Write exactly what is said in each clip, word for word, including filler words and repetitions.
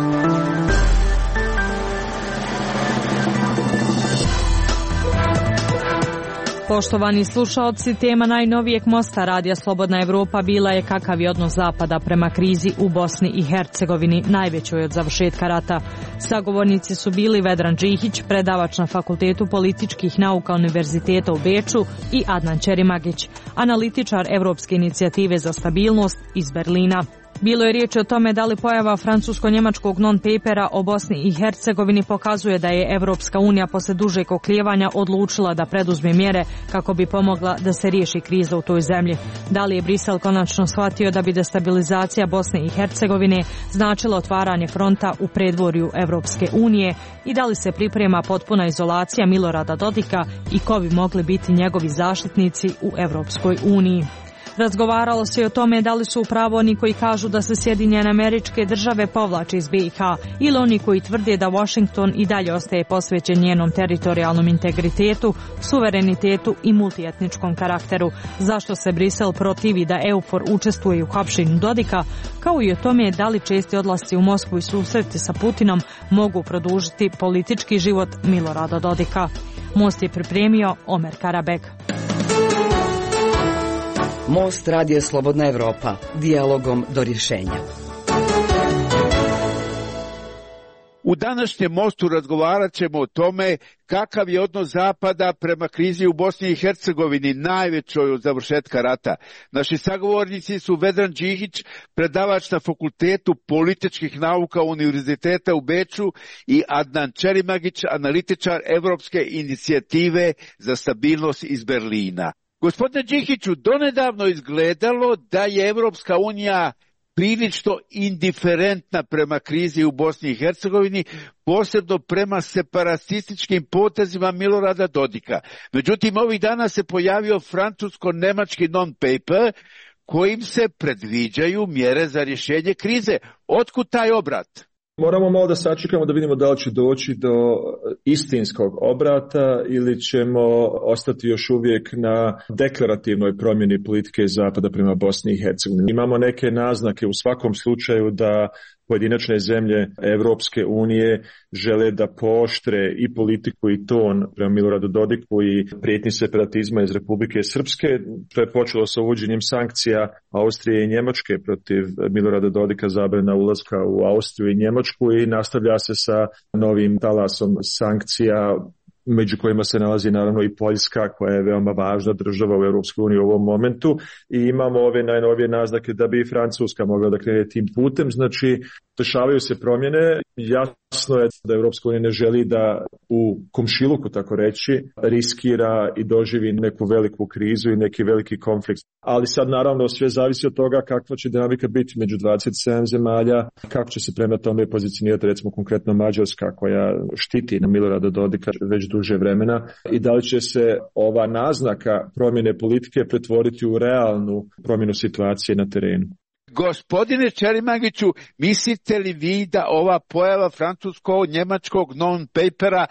Poštovani slušaoci, tema najnovijeg mosta Radija Slobodna Evropa bila je kakav je odnos Zapada prema krizi u Bosni i Hercegovini, najvećoj od završetka rata. Sagovornici su bili Vedran Džihić, predavač na Fakultetu političkih nauka Univerziteta u Beču, i Adnan Ćerimagić, analitičar Evropske inicijative za stabilnost iz Berlina. Bilo je riječ o tome da li pojava francusko-njemačkog non-papera o Bosni i Hercegovini pokazuje da je Evropska unija posle dužeg oklijevanja odlučila da preduzme mjere kako bi pomogla da se riješi kriza u toj zemlji. Da li je Brisel konačno shvatio da bi destabilizacija Bosne i Hercegovine značila otvaranje fronta u predvorju Evropske unije i da li se priprema potpuna izolacija Milorada Dodika i ko bi mogli biti njegovi zaštitnici u Evropskoj uniji. Razgovaralo se i o tome da li su u pravu oni koji kažu da se Sjedinjene Američke Države povlače iz B i H ili oni koji tvrde da Washington i dalje ostaje posvećen njenom teritorijalnom integritetu, suverenitetu i multietničkom karakteru. Zašto se Brisel protivi da EUFOR učestvuje u hapšenju Dodika, kao i o tome da li česti odlasci u Moskvu i susreti sa Putinom mogu produžiti politički život Milorada Dodika. Most je pripremio Omer Karabek. Most Radija Slobodna Evropa, dijalogom do rješenja. U današnjem mostu razgovarat ćemo o tome kakav je odnos Zapada prema krizi u Bosni i Hercegovini, najvećoj od završetka rata. Naši sagovornici su Vedran Džihić, predavač na Fakultetu političkih nauka Univerziteta u Beču, i Adnan Ćerimagić, analitičar Evropske inicijative za stabilnost iz Berlina. Gospodine Džihiću, donedavno izgledalo da je Evropska unija prilično indiferentna prema krizi u Bosni i Hercegovini, posebno prema separatističkim potezima Milorada Dodika. Međutim, ovih dana se pojavio francusko-nemački non-paper kojim se predviđaju mjere za rješenje krize. Otkud taj obrat? Moramo malo da sačekamo da vidimo da li će doći do istinskog obrata ili ćemo ostati još uvijek na deklarativnoj promjeni politike Zapada prema Bosni i Hercegovini. Imamo neke naznake u svakom slučaju da pojedinačne zemlje Evropske unije žele da pooštre i politiku i ton prema Miloradu Dodiku i prijetnji separatizma iz Republike Srpske. To je počelo sa uvođenjem sankcija Austrije i Njemačke protiv Milorada Dodika, zabrana ulaska u Austriju i Njemačku, i nastavlja se sa novim talasom sankcija, među kojima se nalazi naravno i Poljska, koja je veoma važna država u Europskoj uniji u ovom momentu, i imamo ove najnovije naznake da bi i Francuska mogla da krene tim putem. Znači, dešavaju se promjene. Jasno je da Europska unija ne želi da u komšiluku, tako reći, riskira i doživi neku veliku krizu i neki veliki konflikt. Ali sad naravno sve zavisi od toga kakva će dinamika biti među dvadeset sedam zemalja, kako će se prema tome pozicionirati recimo konkretno Mađarska, koja štiti na Milorada Dodika već duže vremena, i da li će se ova naznaka promjene politike pretvoriti u realnu promjenu situacije na terenu. Gospodine Ćerimagiću, mislite li vi da ova pojava francusko-njemačkog non-papera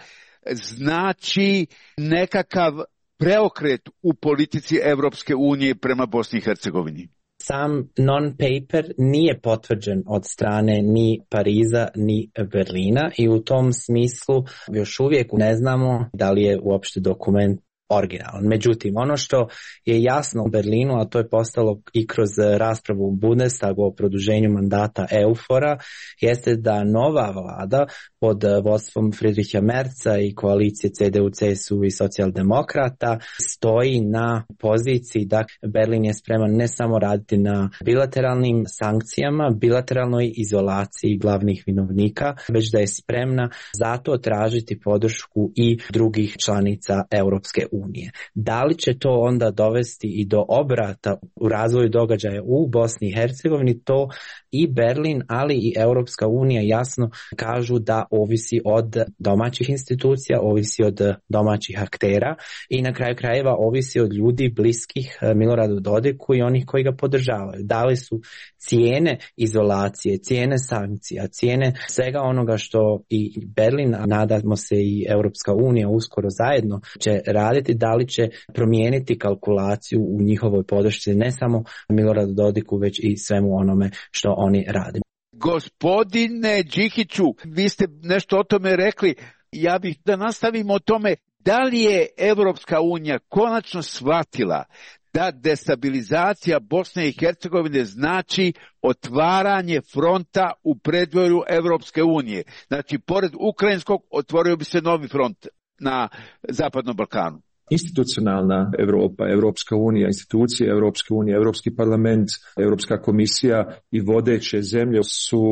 znači nekakav preokret u politici Evropske unije prema Bosni i Hercegovini? Sam non-paper nije potvrđen od strane ni Pariza ni Berlina i u tom smislu još uvijek ne znamo da li je uopšte dokument originalan. Međutim, ono što je jasno u Berlinu, a to je postalo i kroz raspravu u Bundestagu o produženju mandata EUFOR-a, jeste da nova vlada pod vodstvom Friedricha Merza i koalicije C D U, C S U i socijaldemokrata stoji na poziciji da Berlin je spreman ne samo raditi na bilateralnim sankcijama, bilateralnoj izolaciji glavnih vinovnika, već da je spremna zato tražiti podršku i drugih članica Europske unije. Da li će to onda dovesti i do obrata u razvoju događaja u Bosni i Hercegovini, to i Berlin, ali i Europska unija jasno kažu da ovisi od domaćih institucija, ovisi od domaćih aktera i na kraju krajeva ovisi od ljudi bliskih Miloradu Dodiku i onih koji ga podržavaju. Da li su cijene izolacije, cijene sankcija, cijene svega onoga što i Berlin, a nadamo se i Europska unija uskoro zajedno će raditi, da li će promijeniti kalkulaciju u njihovoj podršci ne samo Miloradu Dodiku, već i svemu onome što oni rade. Gospodine Đikiću, vi ste nešto o tome rekli, ja bih da nastavimo o tome. Da li je Evropska unija konačno shvatila da destabilizacija Bosne i Hercegovine znači otvaranje fronta u predvorju Evropske unije? Znači, pored ukrajinskog otvorio bi se novi front na Zapadnom Balkanu. Institucionalna Europa, Evropska unija, institucije Evropske unije, Evropski parlament, Evropska komisija i vodeće zemlje su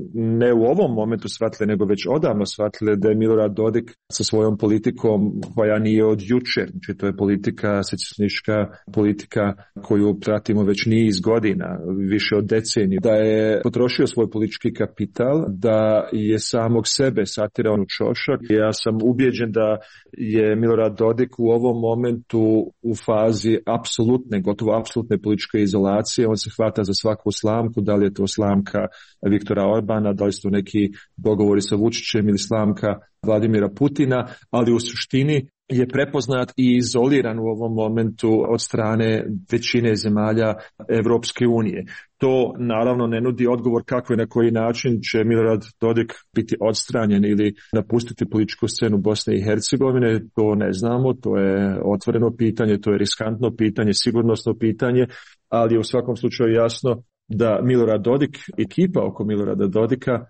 ne u ovom momentu shvatile, nego već odavno shvatile da je Milorad Dodik sa svojom politikom koja nije od jučer, znači to je politika, secesionistička politika koju pratimo već niz godina, više od deceniju, da je potrošio svoj politički kapital, da je samog sebe satirao u čošak. Ja sam ubijeđen da je Milorad Dodik u ovom momentu u fazi apsolutne, gotovo apsolutne političke izolacije. On se hvata za svaku slamku, da li je to slamka Viktora Orbana, da li su to neki dogovori sa Vučićem ili slamka Vladimira Putina, ali u suštini je prepoznat i izoliran u ovom momentu od strane većine zemalja Evropske unije. To naravno ne nudi odgovor kako i na koji način će Milorad Dodik biti odstranjen ili napustiti političku scenu Bosne i Hercegovine. To ne znamo, to je otvoreno pitanje, to je riskantno pitanje, sigurnosno pitanje, ali je u svakom slučaju jasno da Milorad Dodik, ekipa oko Milorada Dodika,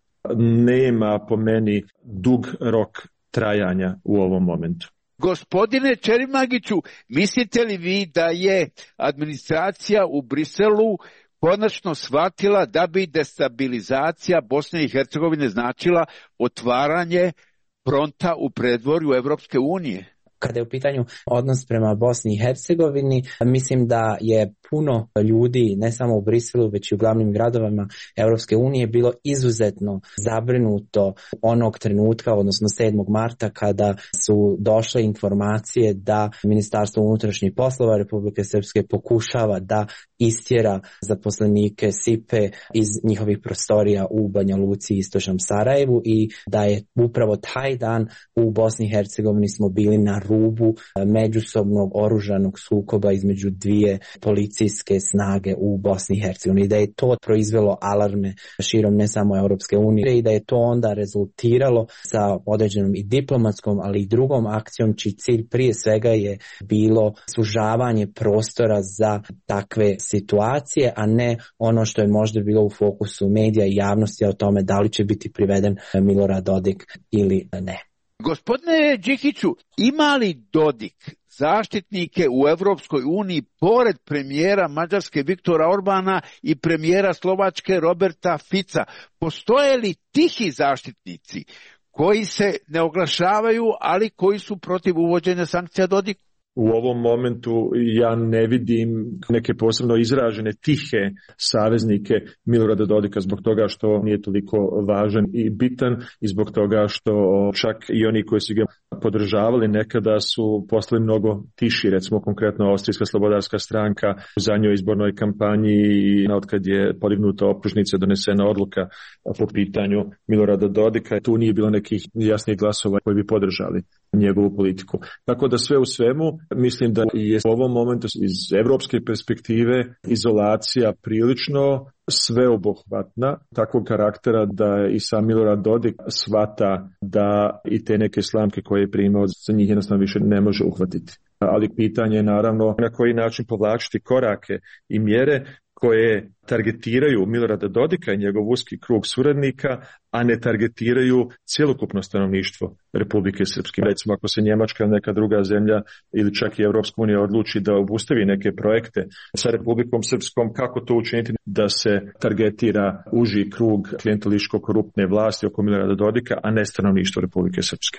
nema po meni dug rok trajanja u ovom momentu. Gospodine Čerimagiću, mislite li vi da je administracija u Briselu konačno shvatila da bi destabilizacija Bosne i Hercegovine značila otvaranje fronta u predvorju Evropske unije? Kada je u pitanju odnos prema Bosni i Hercegovini, mislim da je puno ljudi, ne samo u Briselu, već i u glavnim gradovima Europske unije, bilo izuzetno zabrinuto onog trenutka, odnosno sedmog marta, kada su došle informacije da Ministarstvo unutrašnjih poslova Republike Srpske pokušava da istjera zaposlenike S I P E iz njihovih prostorija u Banja Luci i istočnom Sarajevu i da je upravo taj dan u Bosni i Hercegovini smo bili na rubu međusobnog oružanog sukoba između dvije policijske snage u Bosni i Hercegovini. I da je to proizvelo alarme širom ne samo Europske unije i da je to onda rezultiralo sa određenom i diplomatskom, ali i drugom akcijom, čiji cilj prije svega je bilo sužavanje prostora za takve situacije, a ne ono što je možda bilo u fokusu medija i javnosti o tome da li će biti priveden Milorad Dodik ili ne. Gospodine Đikiću, ima li Dodik zaštitnike u Evropskoj uniji pored premijera Mađarske Viktora Orbana i premijera Slovačke Roberta Fica? Postoje li tihi zaštitnici koji se ne oglašavaju, ali koji su protiv uvođenja sankcija Dodiku? U ovom momentu ja ne vidim neke posebno izražene tihe saveznike Milorada Dodika zbog toga što nije toliko važan i bitan i zbog toga što čak i oni koji su ga podržavali nekada su postali mnogo tiši, recimo konkretno Austrijska slobodarska stranka u zadnjoj izbornoj kampanji i otkad je podignuta optužnica, donesena odluka po pitanju Milorada Dodika, tu nije bilo nekih jasnih glasova koji bi podržali njegovu politiku. Tako da sve u svemu mislim da je u ovom momentu iz evropske perspektive izolacija prilično sveobuhvatna, takvog karaktera da i sam Milorad Dodik shvata da i te neke slamke koje je primao za njih jednostavno više ne može uhvatiti. Ali pitanje je naravno na koji način povlačiti korake i mjere koje targetiraju Milorada Dodika i njegov uski krug suradnika, a ne targetiraju cjelokupno stanovništvo Republike Srpske. Recimo ako se Njemačka ili neka druga zemlja ili čak i Evropska unija odluči da obustavi neke projekte sa Republikom Srpskom, kako to učiniti da se targetira uži krug klijentelističko-koruptne vlasti oko Milorada Dodika, a ne stanovništvo Republike Srpske.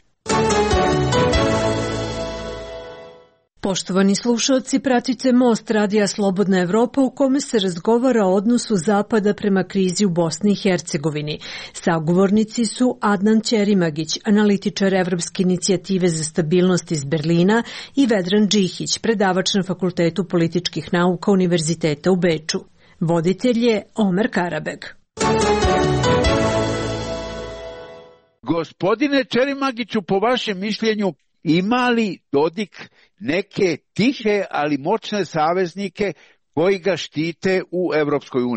Poštovani slušalci, pratite Most Radija Slobodna Evropa u kome se razgovara o odnosu Zapada prema krizi u Bosni i Hercegovini. Sagovornici su Adnan Ćerimagić, analitičar Evropske inicijative za stabilnost iz Berlina, i Vedran Đihić, predavač na Fakultetu političkih nauka Univerziteta u Beču. Voditelj je Omer Karabeg. Gospodine Ćerimagiću, po vašem mišljenju, ima li Dodik neke tihe, ali moćne saveznike koji ga štite u Evropskoj uniji?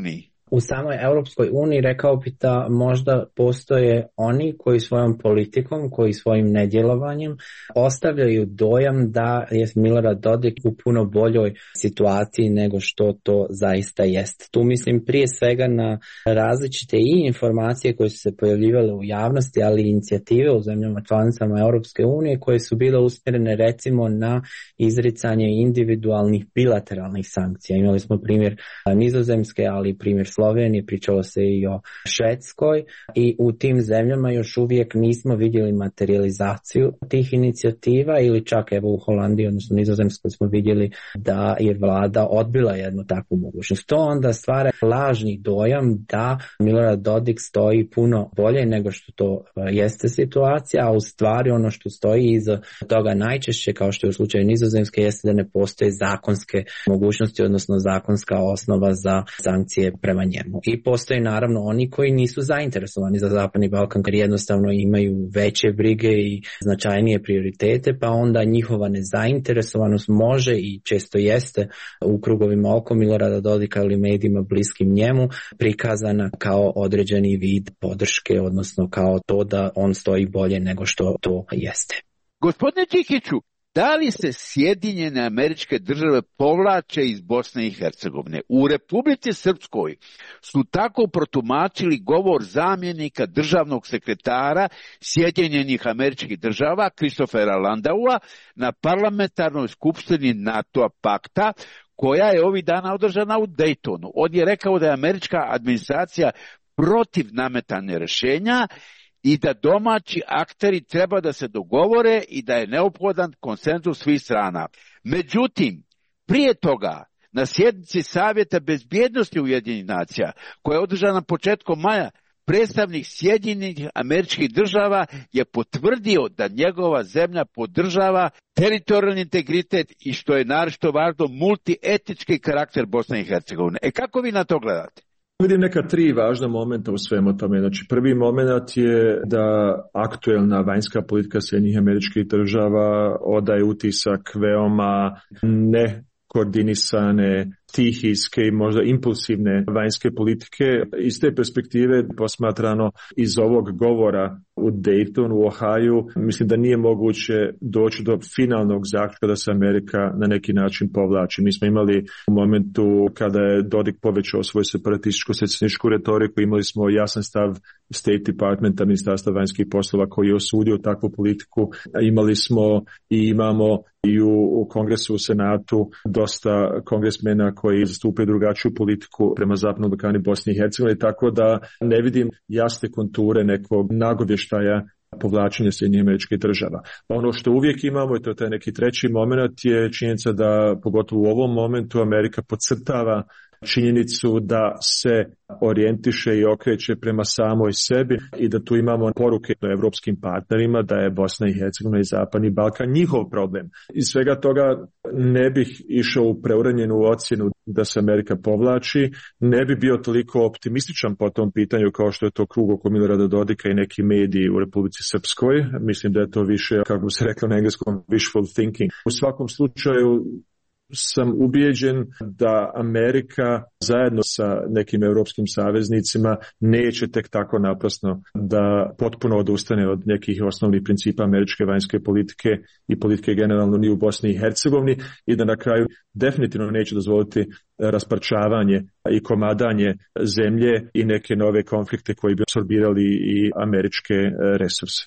U samoj Europskoj uniji rekao bi da možda postoje oni koji svojom politikom, koji svojim nedjelovanjem ostavljaju dojam da je Milorad Dodik u puno boljoj situaciji nego što to zaista jest. Tu mislim prije svega na različite i informacije koje su se pojavljivale u javnosti, ali i inicijative u zemljama članicama Europske unije koje su bile usmjerene recimo na izricanje individualnih bilateralnih sankcija. Imali smo primjer Nizozemske, ali i primjer Slovenije, pričalo se i o Švedskoj i u tim zemljama još uvijek nismo vidjeli materializaciju tih inicijativa ili čak evo u Holandiji, odnosno Nizozemskoj smo vidjeli da je vlada odbila jednu takvu mogućnost. To onda stvara lažni dojam da Milorad Dodik stoji puno bolje nego što to jeste situacija, a u stvari ono što stoji iza toga najčešće, kao što je u slučaju Nizozemske, jeste da ne postoje zakonske mogućnosti, odnosno zakonska osnova za sankcije prema njemu. I postoje naravno oni koji nisu zainteresovani za Zapadni Balkan, jer jednostavno imaju veće brige i značajnije prioritete, pa onda njihova nezainteresovanost može i često jeste u krugovima oko Milorada Dodika ili medijima bliskim njemu prikazana kao određeni vid podrške, odnosno kao to da on stoji bolje nego što to jeste. Gospodine Čikiću, da li se Sjedinjene Američke Države povlače iz Bosne i Hercegovine? U Republici Srpskoj su tako protumačili govor zamjenika državnog sekretara Sjedinjenih Američkih Država Christophera Landaua na parlamentarnoj skupštini NATO pakta, koja je ovih dana održana u Daytonu. On je rekao da je američka administracija protiv nametanja rješenja i da domaći akteri treba da se dogovore i da je neophodan konsenzus svih strana. Međutim, prije toga, na sjednici Savjeta bezbjednosti Ujedinjenih nacija, koja je održana početkom maja, predstavnik Sjedinjenih Američkih Država je potvrdio da njegova zemlja podržava teritorijalni integritet i, što je naročito važno, multietnički karakter Bosne i Hercegovine. E kako vi na to gledate? Vidim neka tri važna momenta u svemu tome. Znači, prvi moment je da aktuelna vanjska politika Sjedinjenih Američkih Država odaje utisak veoma ne koordinisane, stihijske i možda impulsivne vanjske politike. Iz te perspektive posmatrano iz ovog govora u Daytonu, u Ohaju, mislim da nije moguće doći do finalnog zaključka da se Amerika na neki način povlači. Mi smo imali u momentu kada je Dodik povećao svoju separatističko-secesionističku retoriku, imali smo jasan stav State Departmenta, Ministarstva vanjskih poslova, koji je osudio takvu politiku. Imali smo i imamo i u, u Kongresu, u Senatu dosta kongresmena koji zastupaju drugačiju politiku prema Zapadnom Balkanu i Bosni i Hercegovini, tako da ne vidim jasne konture nekog nagovještaja povlačenja Sjedinjenih Američkih Država. Ono što uvijek imamo, i to je taj neki treći moment, je činjenica da, pogotovo u ovom momentu, Amerika podcrtava činjenicu da se orijentiše i okreće prema samoj sebi i da tu imamo poruke do evropskim partnerima da je Bosna i Hercegovina i Zapadni Balkan njihov problem. Iz svega toga ne bih išao u preuranjenu ocjenu da se Amerika povlači, ne bi bio toliko optimističan po tom pitanju kao što je to krug oko Milorada Dodika i neki mediji u Republici Srpskoj. Mislim da je to više, kako bi se reklo na engleskom, wishful thinking. U svakom slučaju sam ubijeđen da Amerika zajedno sa nekim europskim saveznicima neće tek tako naprasno da potpuno odustane od nekih osnovnih principa američke vanjske politike i politike generalno ni u Bosni i Hercegovini i da na kraju definitivno neće dozvoliti rasparčavanje i komadanje zemlje i neke nove konflikte koji bi apsorbirali i američke resurse.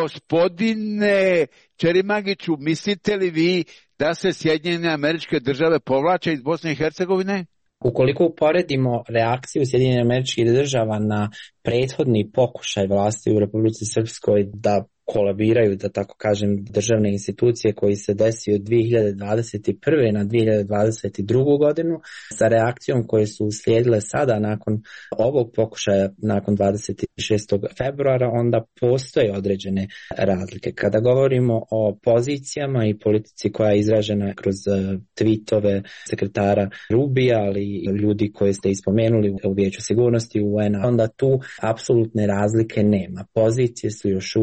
Gospodine Čerimagiću, mislite li vi da se Sjedinjene Američke Države povlače iz Bosne i Hercegovine? Ukoliko uporedimo reakciju Sjedinjenih Američkih Država na prethodni pokušaj vlasti u Republici Srpskoj da kolabiraju, da tako kažem, državne institucije koji se desio od dvije hiljade dvadeset prve na dvije hiljade dvadeset drugu godinu sa reakcijom koje su uslijedile sada nakon ovog pokušaja, nakon dvadeset šestog februara, onda postoje određene razlike. Kada govorimo o pozicijama i politici koja je izražena kroz tweetove sekretara Rubija, ali i ljudi koje ste ispomenuli u Vijeću sigurnosti U N A, onda tu apsolutne razlike nema. Pozicije su još uvijek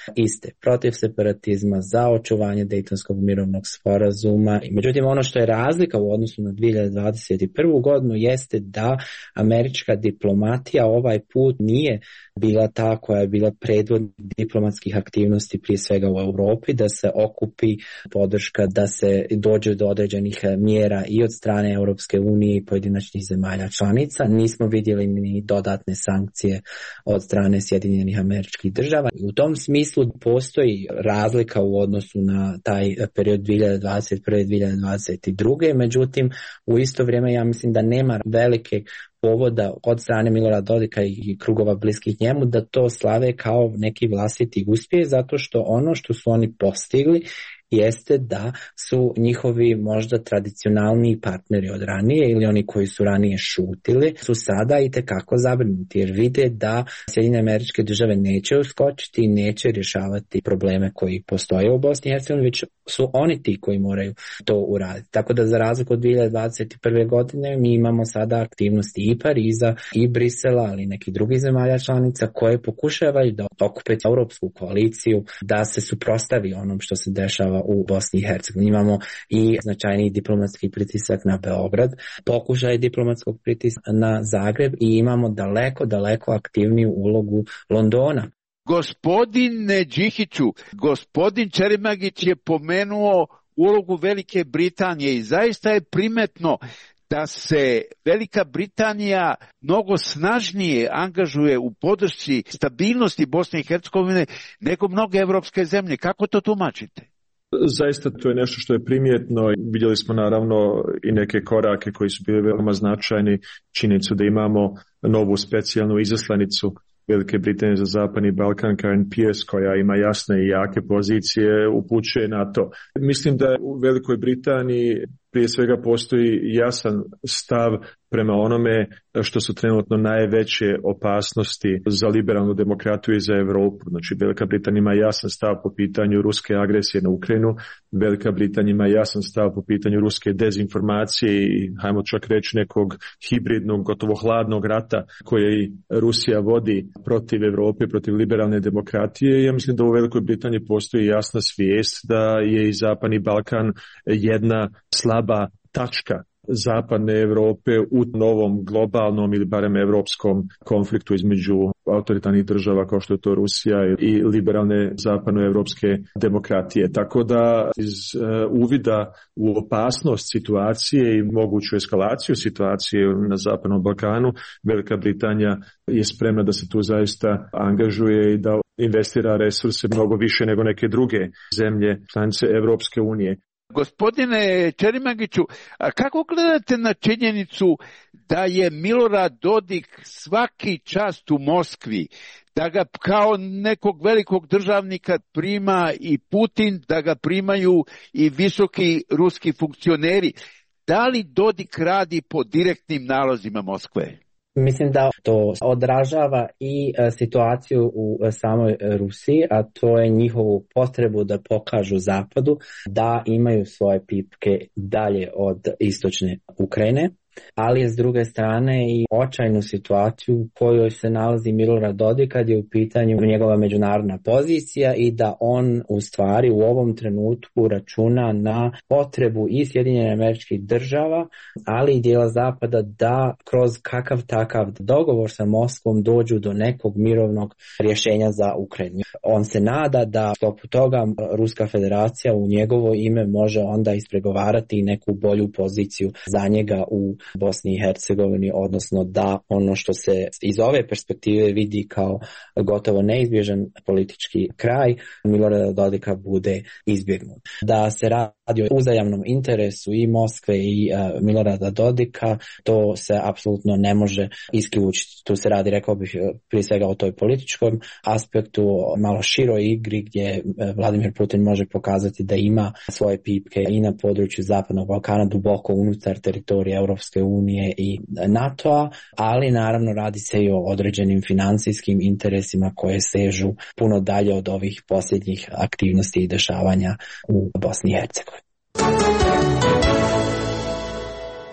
iste, protiv separatizma, za očuvanje Dejtonskog mirovnog sporazuma. Međutim, ono što je razlika u odnosu na dvije hiljade dvadeset prvu godinu jeste da američka diplomatija ovaj put nije bila ta koja je bila predvodnik diplomatskih aktivnosti prije svega u Europi, da se okupi podrška, da se dođe do određenih mjera i od strane Europske unije i pojedinačnih zemalja članica. Nismo vidjeli ni dodatne sankcije od strane Sjedinjenih Američkih Država. U tom smislu postoji razlika u odnosu na taj period dvije hiljade dvadeset prve do dvije hiljade dvadeset druge. Međutim, u isto vrijeme ja mislim da nema velike povoda od strane Milorada Dodika i krugova bliskih njemu da to slave kao neki vlastiti uspjeh, zato što ono što su oni postigli jeste da su njihovi možda tradicionalni partneri od ranije ili oni koji su ranije šutili su sada i tekako zabrinuti jer vide da Sjedinjene Američke Države neće uskočiti i neće rješavati probleme koji postoje u Bosni i Hercegovini, već su oni ti koji moraju to uraditi. Tako da za razliku od dvije hiljade dvadeset prve godine mi imamo sada aktivnosti i Pariza i Brisela, ali i nekih drugih zemalja članica koje pokušavaju da okupe europsku koaliciju, da se suprotstavi onom što se dešava u Bosni i Hercegovini. Imamo i značajni diplomatski pritisak na Beograd, pokušaj diplomatskog pritiska na Zagreb i imamo daleko, daleko aktivniju ulogu Londona. Gospodine Đihiću, gospodin Čerimagić je pomenuo ulogu Velike Britanije i zaista je primetno da se Velika Britanija mnogo snažnije angažuje u podršci stabilnosti Bosne i Hercegovine nego mnoge evropske zemlje. Kako to tumačite? Zaista to je nešto što je primjetno. Vidjeli smo naravno i neke korake koji su bili veoma značajni. Činjenicu da imamo novu specijalnu izaslanicu Velike Britanije za Zapadni Balkan, Karen Pierce, koja ima jasne i jake pozicije, upućuje na to. Mislim da u Velikoj Britaniji prije svega postoji jasan stav prema onome što su trenutno najveće opasnosti za liberalnu demokratiju i za Europu. Znači, Velika Britanija ima jasan stav po pitanju ruske agresije na Ukrajinu, Velika Britanija ima jasan stav po pitanju ruske dezinformacije i, hajmo čak reći, nekog hibridnog, gotovo hladnog rata koji Rusija vodi protiv Europe, protiv liberalne demokratije. Ja mislim da u Velikoj Britaniji postoji jasna svijest da je i Zapadni Balkan jedna slaba tačka Zapadne Europe u novom globalnom ili barem europskom konfliktu između autoritarnih država kao što je to Rusija i liberalne zapadnoevropske demokratije. Tako da iz uh, uvida u opasnost situacije i moguću eskalaciju situacije na Zapadnom Balkanu, Velika Britanija je spremna da se tu zaista angažuje i da investira resurse mnogo više nego neke druge zemlje članice Evropske unije. Gospodine Čerimagiću, a kako gledate na činjenicu da je Milorad Dodik svaki čast u Moskvi, da ga kao nekog velikog državnika prima i Putin, da ga primaju i visoki ruski funkcioneri? Da li Dodik radi po direktnim nalozima Moskve? Mislim da to odražava i situaciju u samoj Rusiji, a to je njihovu potrebu da pokažu Zapadu da imaju svoje pipke dalje od istočne Ukrajine, ali je s druge strane i očajnu situaciju u kojoj se nalazi Milorad Dodik kad je u pitanju njegova međunarodna pozicija i da on u stvari u ovom trenutku računa na potrebu i Sjedinjenih Američkih Država, ali i dijela Zapada da kroz kakav takav dogovor sa Moskvom dođu do nekog mirovnog rješenja za Ukrajinu. On se nada da sklopu toga Ruska Federacija u njegovo ime može onda ispregovarati neku bolju poziciju za njega u Bosni i Hercegovini, odnosno da ono što se iz ove perspektive vidi kao gotovo neizbježan politički kraj Milorada Dodika bude izbjegnut. Da se radi o uzajamnom interesu i Moskve i uh, Milorada Dodika, to se apsolutno ne može isključiti. Tu se radi, rekao bih, prije svega o toj političkom aspektu, malo široj igri gdje Vladimir Putin može pokazati da ima svoje pipke i na području Zapadnog Balkana, duboko unutar teritorija Europske unije i NATO-a, ali naravno radi se i o određenim financijskim interesima koje sežu puno dalje od ovih posljednjih aktivnosti i dešavanja u Bosni i Hercegovini.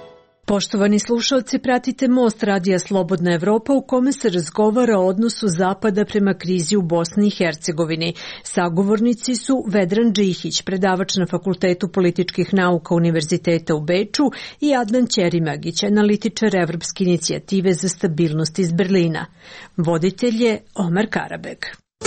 Poštovani slušalci, pratite Most radija Slobodna Evropa u kome se razgovara o odnosu Zapada prema krizi u Bosni i Hercegovini. Sagovornici su Vedran Džihić, predavač na Fakultetu političkih nauka Univerziteta u Beču, i Adnan Ćerimagić, analitičar Evropske inicijative za stabilnost iz Berlina. Voditelj je Omer Karabeg.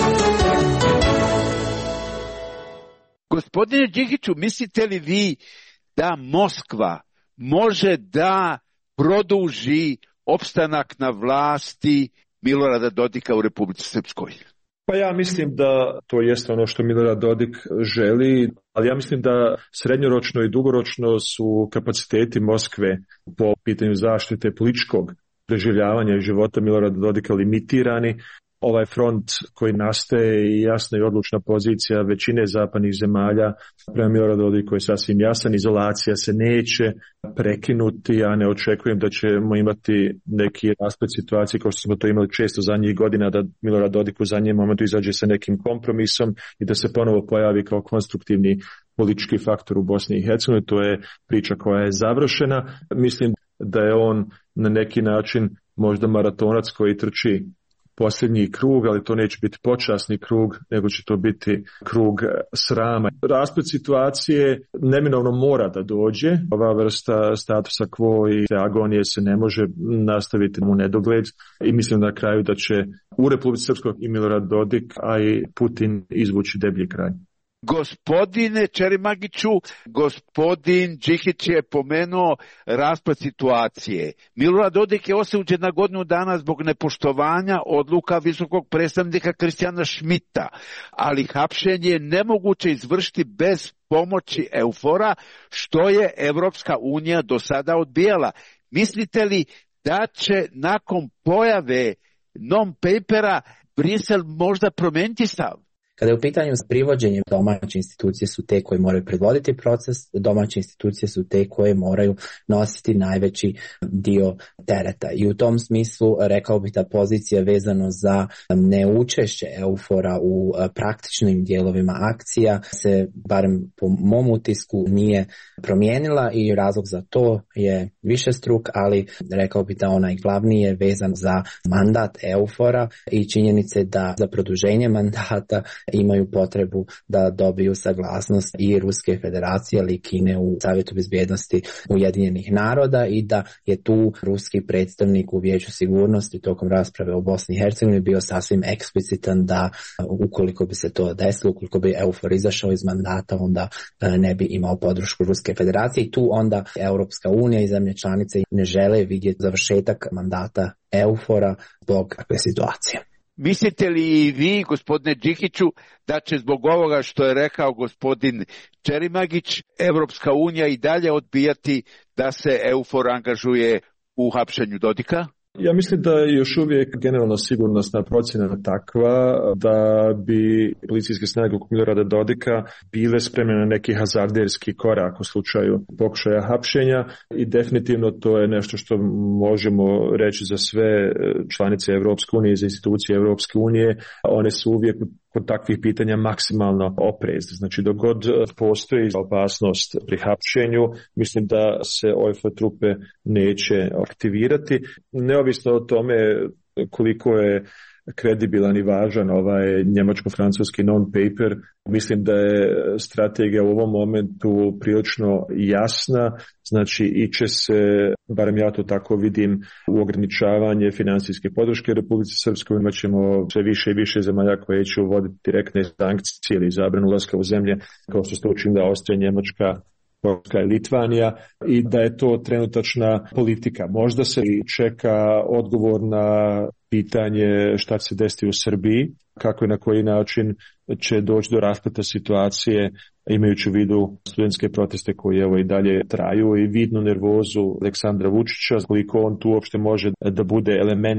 Gospodine Džihiću, mislite li vi da Moskva može da produži opstanak na vlasti Milorada Dodika u Republici Srpskoj? Pa ja mislim da to jeste ono što Milorad Dodik želi, ali ja mislim da srednjoročno i dugoročno su kapaciteti Moskve po pitanju zaštite političkog preživljavanja i života Milorada Dodika limitirani. Ovaj front koji nastaje i jasna i odlučna pozicija većine zapadnih zemalja prema Miloradu Dodiku je sasvim jasan. Izolacija se neće prekinuti, ja ne očekujem da ćemo imati neki rasplet situacije kao što smo to imali često zadnjih godina, da Milorad Dodik u zadnjem momentu izađe sa nekim kompromisom i da se ponovo pojavi kao konstruktivni politički faktor u Bosni i Hercegovini. To je priča koja je završena. Mislim da je on na neki način možda maratonac koji trči posljednji krug, ali to neće biti počasni krug, nego će to biti krug srama. Rasplet situacije neminovno mora da dođe. Ova vrsta statusa quo i te agonije se ne može nastaviti u nedogled i mislim na kraju da će u Republici Srpskoj i Milorad Dodik, a i Putin izvući deblji kraj. Gospodine Ćerimagiću, gospodin Džihić je pomenuo raspad situacije. Milorad Dodik je osuđen na godinu dana zbog nepoštovanja odluka visokog predstavnika Kristijana Šmita, ali hapšenje je nemoguće izvršiti bez pomoći Eufora, što je Evropska unija do sada odbijala. Mislite li da će nakon pojave non-papera Brisel možda promijeniti stav? Kada je u pitanju privođenje, domaće institucije su te koje moraju predvoditi proces, domaće institucije su te koje moraju nositi najveći dio tereta. I u tom smislu rekao bih da pozicija vezano za neučešće Eufora u praktičnim dijelovima akcija se, barem po mom utisku, nije promijenila i razlog za to je višestruk, ali rekao bih da onaj glavni je vezan za mandat Eufora i činjenice da za produženje mandata imaju potrebu da dobiju saglasnost i Ruske federacije, ali i Kine u Savjetu bezbjednosti Ujedinjenih naroda i da je tu ruski predstavnik u Vijeću sigurnosti tokom rasprave o Bosni i Hercegovini bio sasvim eksplicitan da ukoliko bi se to desilo, ukoliko bi Eufor izašao iz mandata, onda ne bi imao podršku Ruske federacije i tu onda Europska unija i zemlje članice ne žele vidjeti završetak mandata Eufora zbog takve situacije. Mislite li i vi, gospodine Džihiću, da će zbog ovoga što je rekao gospodin Ćerimagić, Evropska unija i dalje odbijati da se Eufor angažuje u hapšenju Dodika? Ja mislim da je još uvijek generalno sigurnosna procjena takva da bi policijske snage oko Milorada Dodika bile spremne na neki hazarderski korak u slučaju pokušaja hapšenja i definitivno to je nešto što možemo reći za sve članice Evropske unije i za institucije Evropske unije. One su uvijek kod takvih pitanja maksimalno oprezne. Znači, dok god postoji opasnost pri hapšenju, mislim da se O F trupe neće aktivirati. Neovisno o tome koliko je kredibilan i važan ovaj njemačko-francuski non-paper, mislim da je strategija u ovom momentu prilično jasna, znači iće se, barem ja to tako vidim, u ograničavanje financijske podrške Republici Srpskoj. Imat ćemo sve više i više zemalja koje će uvoditi direktne sankcije ili zabranu ulaska u zemlje, kao što ste učinili Austrija, Njemačka, Poljska i Litvanija, i da je to trenutačna politika. Možda se čeka odgovor na pitanje šta će se desiti u Srbiji, kako i na koji način će doći do raspleta situacije, imajući u vidu studentske proteste koji evo i dalje traju i vidnu nervozu Aleksandra Vučića, koliko on tu uopšte može da bude element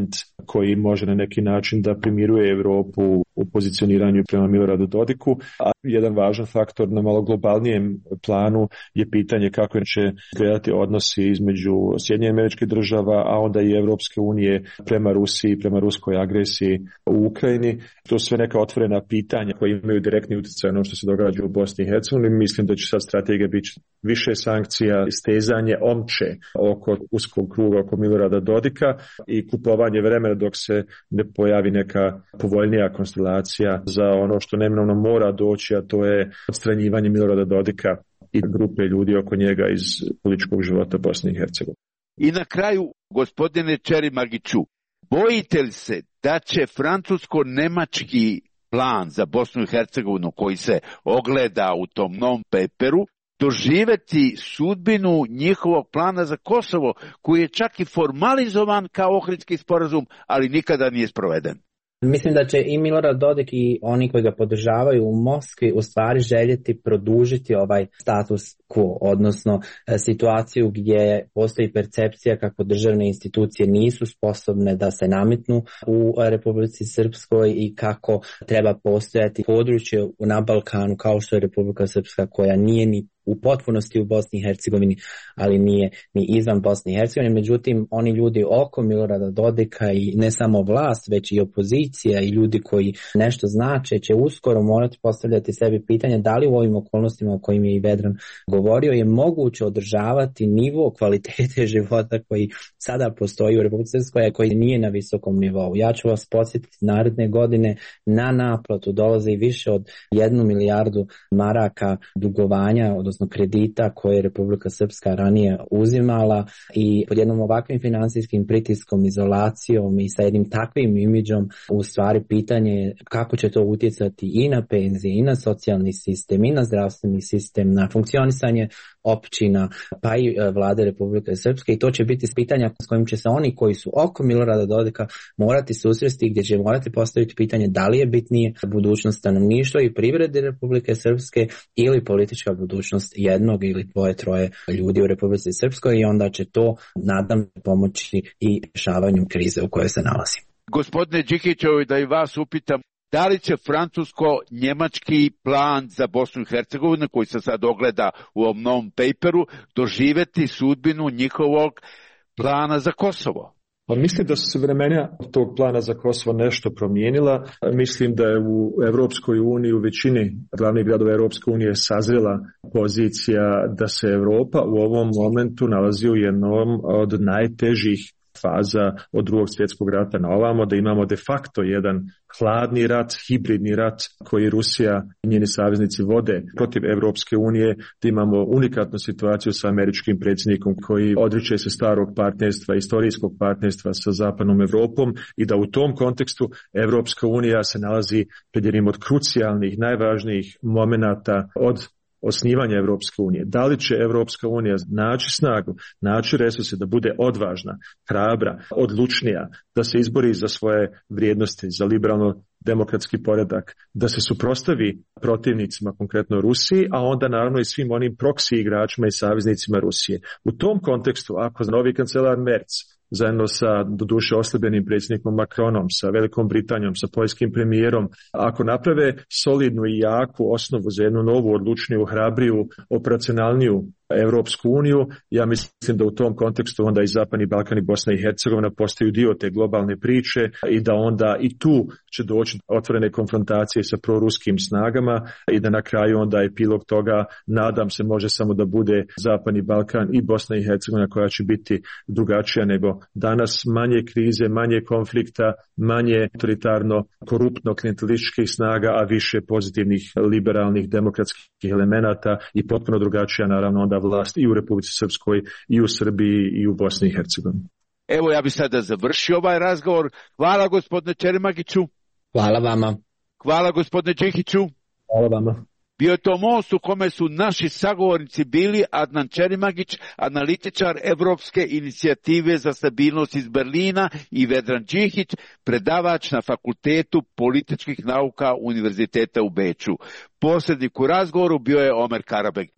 koji može na neki način da primiruje Europu u pozicioniranju prema Miloradu Dodiku. A jedan važan faktor na malo globalnijem planu je pitanje kako će izgledati odnosi između Sjedinjenih Američkih Država, a onda i Europske unije prema Rusiji, prema ruskoj agresiji u Ukrajini. To su sve neka otvorena pitanja koje imaju direktni utjecaj na ono što se događa u Bosni i Hercegovini. Mislim da će sad strategija biti više sankcija, stezanje omče oko uskog kruga oko Milorada Dodika i kupovanje vremena dok se ne pojavi neka povoljnija konstelacija za ono što neminovno mora doći, a to je odstranjivanje Milorada Dodika i grupe ljudi oko njega iz političkog života Bosne i Hercegovine. I na kraju, gospodine Čerimagiću, bojite li se da će francusko-nemački plan za Bosnu i Hercegovinu koji se ogleda u tom non-paperu doživjeti sudbinu njihovog plana za Kosovo, koji je čak i formalizovan kao Ohridski sporazum, ali nikada nije sproveden? Mislim da će i Milorad Dodik i oni koji ga podržavaju u Moskvi u stvari željeti produžiti ovaj status quo, odnosno situaciju gdje postoji percepcija kako državne institucije nisu sposobne da se nametnu u Republici Srpskoj i kako treba postojati područje na Balkanu kao što je Republika Srpska, koja nije ni u potpunosti u Bosni i Hercegovini, ali nije ni izvan Bosne i Hercegovine. Međutim, oni ljudi oko Milorada Dodika i ne samo vlast, već i opozicija i ljudi koji nešto znače će uskoro morati postavljati sebi pitanje da li u ovim okolnostima o kojim je i Vedran govorio je moguće održavati nivo kvalitete života koji sada postoji u Republici Srpskoj, koji nije na visokom nivou. Ja ću vas podsjetiti, naredne godine na naplatu dolaze i više od jednu milijardu maraka dugovanja, odnosno kredita koje je Republika Srpska ranije uzimala, i pod jednom ovakvim financijskim pritiskom, izolacijom i sa jednim takvim imidžom u stvari pitanje je kako će to utjecati i na penzije, i na socijalni sistem, i na zdravstveni sistem, na funkcionisanje općina, pa i vlade Republike Srpske, i to će biti pitanja s kojim će se oni koji su oko Milorada Dodika morati susresti, gdje će morati postaviti pitanje da li je bitnije budućnost stanovništva i privrede Republike Srpske ili politička budućnost jednog ili dvoje, troje ljudi u Republici Srpskoj, i onda će to, nadam, pomoći i rješavanju krize u kojoj se nalazi. Gospodine Đikićevi, da i vas upitam, da li će francusko-njemački plan za Bosnu i Hercegovinu, koji se sad ogleda u ovom novom paperu, doživjeti sudbinu njihovog plana za Kosovo? Pa mislim da su se vremena tog plana za Kosovo nešto promijenila. Mislim da je u Europskoj uniji, u većini glavnih gradova Europske unije sazrela pozicija da se Europa u ovom momentu nalazi u jednom od najtežih faza od drugog svjetskog rata na ovamo, da imamo de facto jedan hladni rat, hibridni rat koji Rusija i njeni saveznici vode protiv Europske unije, da imamo unikatnu situaciju sa američkim predsjednikom koji odriče se starog partnerstva, istorijskog partnerstva sa zapadnom Europom, i da u tom kontekstu Europska unija se nalazi pred jednim od krucijalnih, najvažnijih momenata od osnivanja Europske unije. Da li će Europska unija naći snagu, naći resurse da bude odvažna, hrabra, odlučnija, da se izbori za svoje vrijednosti, za liberalno demokratski poredak, da se suprotstavi protivnicima, konkretno Rusiji, a onda naravno i svim onim proksi igračima i saveznicima Rusije. U tom kontekstu, ako novi kancelar Merz zajedno sa doduše oslabljenim predsjednikom Macronom, sa Velikom Britanijom, sa poljskim premijerom, ako naprave solidnu i jaku osnovu za jednu novu, odlučniju, hrabriju, operacionalniju Europsku uniju, ja mislim da u tom kontekstu onda i Zapadni Balkan i Bosna i Hercegovina postaju dio te globalne priče, i da onda i tu će doći otvorene konfrontacije sa proruskim snagama, i da na kraju onda epilog toga, nadam se, može samo da bude Zapadni Balkan i Bosna i Hercegovina koja će biti drugačija nego danas, manje krize, manje konflikta, manje autoritarno, koruptno, klijentelističkih snaga, a više pozitivnih, liberalnih, demokratskih elemenata, i potpuno drugačija naravno onda vlast i u Republici Srpskoj, i u Srbiji, i u Bosni i Hercegovini. Evo, ja bih sada završio ovaj razgovor. Hvala gospodine Čerimagiću. Hvala vama. Hvala gospodine Đikiću. Hvala vama. Bio je to most u kome su naši sagovornici bili Adnan Čerimagić, analitičar Evropske inicijative za stabilnost iz Berlina, i Vedran Đikić, predavač na Fakultetu političkih nauka Univerziteta u Beču. Posrednik u razgovoru bio je Omer Karabeg.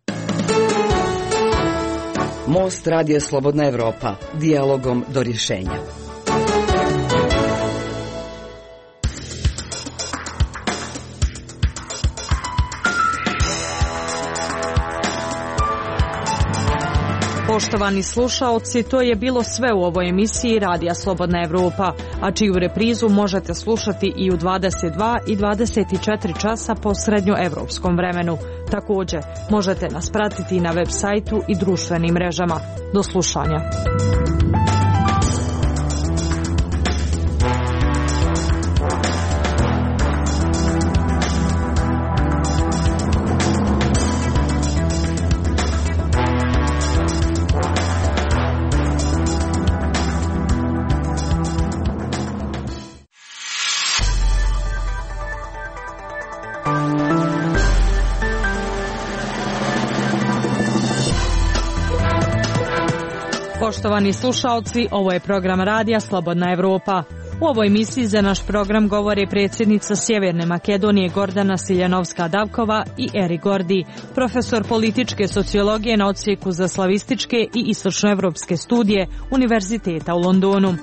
Most Radija Slobodna Evropa. Dijalogom do rješenja. Poštovani slušaoci, to je bilo sve u ovoj emisiji Radija Slobodna Evropa, a čiju reprizu možete slušati i u dvadeset dva i dvadeset četiri časa po srednjoevropskom vremenu. Također, možete nas pratiti na web sajtu i društvenim mrežama. Do slušanja. Poštovani slušaoci, ovo je program Radija Slobodna Evropa. U ovoj emisiji za naš program govore predsjednica Sjeverne Makedonije Gordana Siljanovska-Davkova i Eri Gordi, profesor političke sociologije na odsjeku za slavističke i istočnoevropske studije Univerziteta u Londonu.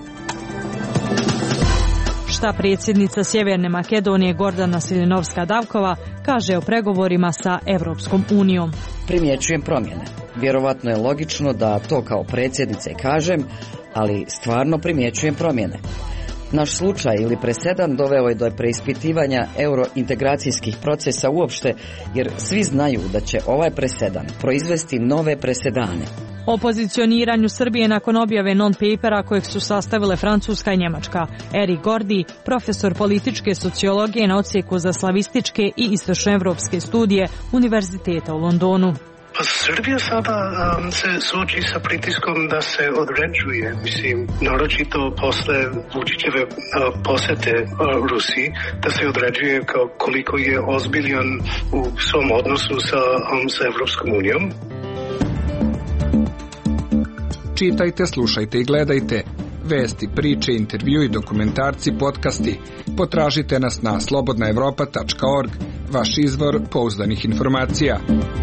Šta predsjednica Sjeverne Makedonije Gordana Siljanovska-Davkova kaže o pregovorima sa Evropskom unijom? Primjećujem promjene. Vjerovatno je logično da to kao predsjednice kažem, ali stvarno primjećujem promjene. Naš slučaj ili presedan doveo je do preispitivanja eurointegracijskih procesa uopšte, jer svi znaju da će ovaj presedan proizvesti nove presedane. O pozicioniranju Srbije nakon objave non-papera kojeg su sastavile Francuska i Njemačka. Eri Gordi, profesor političke sociologije na odsjeku za slavističke i istočnoevropske studije Univerziteta u Londonu. Pa Srbija sada um, se suoči sa pritiskom da se određuje, mislim, naročito posle Vučićeve uh, posete uh, Rusiji, da se određuje kao koliko je ozbiljan u svom odnosu sa, um, sa Evropskom unijom. Čitajte, slušajte i gledajte vesti, priče, intervjui, dokumentarci, podcasti. Potražite nas na slobodna evropa tačka org, vaš izvor pouzdanih informacija.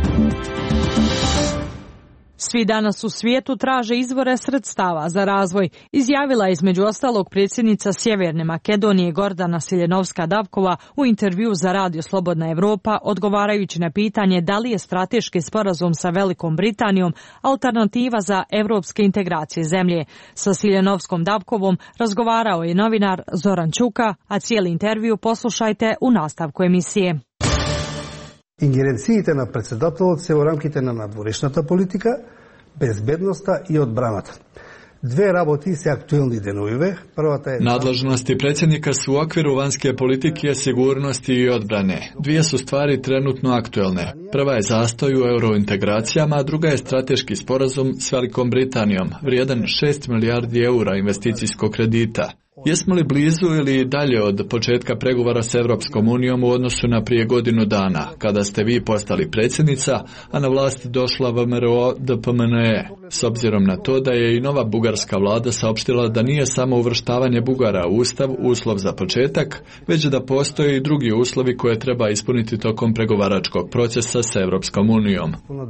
Svi danas u svijetu traže izvore sredstava za razvoj, izjavila je između ostalog predsjednica Sjeverne Makedonije Gordana Siljanovska-Davkova u intervju za Radio Slobodna Evropa, odgovarajući na pitanje da li je strateški sporazum sa Velikom Britanijom alternativa za evropske integracije zemlje. Sa Siljanovskom-Davkovom razgovarao je novinar Zoran Čuka, a cijeli intervju poslušajte u nastavku emisije. Ингеренциите на председателот се во рамките на надворешната политика, безбедноста и одбраната. Dve работи се актуелни деновиве. Првата е Nadležnosti predsjednika su u okviru vanjske politike, sigurnosti i odbrane. Dvije su stvari trenutno aktuelne. Prva je zastoj u eurointegracijama, a druga je strateški sporazum s Velikom Britanijom, vrijedan šest milijardi eura investicijskog kredita. Jesmo li blizu ili dalje od početka pregovora s Evropskom unijom u odnosu na prije godinu dana, kada ste vi postali predsjednica, a na vlast došla V M R O D P M N E, s obzirom na to da je i nova bugarska vlada saopštila da nije samo uvrštavanje Bugara u Ustav uslov za početak, već da postoje i drugi uslovi koje treba ispuniti tokom pregovaračkog procesa s Evropskom unijom.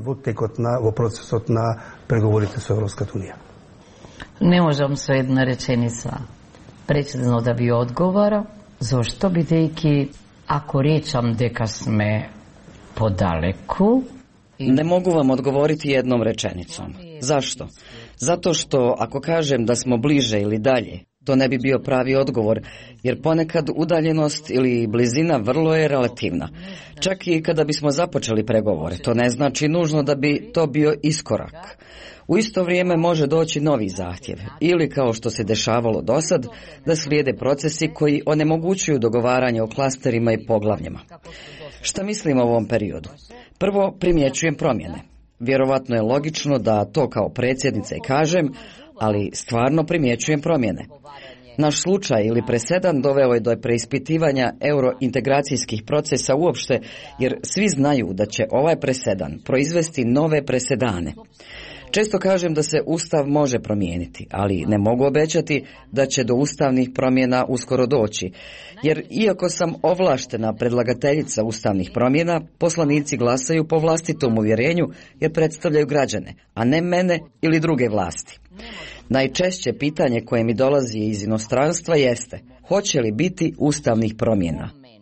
Ne možem sa jedna rečenica precizno da bi odgovara, zašto bi dejki, ako rečam deka sme podaleku... Ne mogu vam odgovoriti jednom rečenicom. Zašto? Zato što ako kažem da smo bliže ili dalje, to ne bi bio pravi odgovor, jer ponekad udaljenost ili blizina vrlo je relativna. Čak i kada bismo započeli pregovore, to ne znači nužno da bi to bio iskorak. U isto vrijeme može doći novi zahtjev, ili kao što se dešavalo dosad, da slijede procesi koji onemogućuju dogovaranje o klasterima i poglavljima. Šta mislim o ovom periodu? Prvo, primjećujem promjene. Vjerovatno je logično da to kao predsjednica i kažem, ali stvarno primjećujem promjene. Naš slučaj ili presedan doveo je do preispitivanja eurointegracijskih procesa uopšte, jer svi znaju da će ovaj presedan proizvesti nove presedane. Često kažem da se Ustav može promijeniti, ali ne mogu obećati da će do ustavnih promjena uskoro doći, jer iako sam ovlaštena predlagateljica ustavnih promjena, poslanici glasaju po vlastitom uvjerenju jer predstavljaju građane, a ne mene ili druge vlasti. Najčešće pitanje koje mi dolazi iz inostranstva jeste: hoće li biti ustavnih promjena?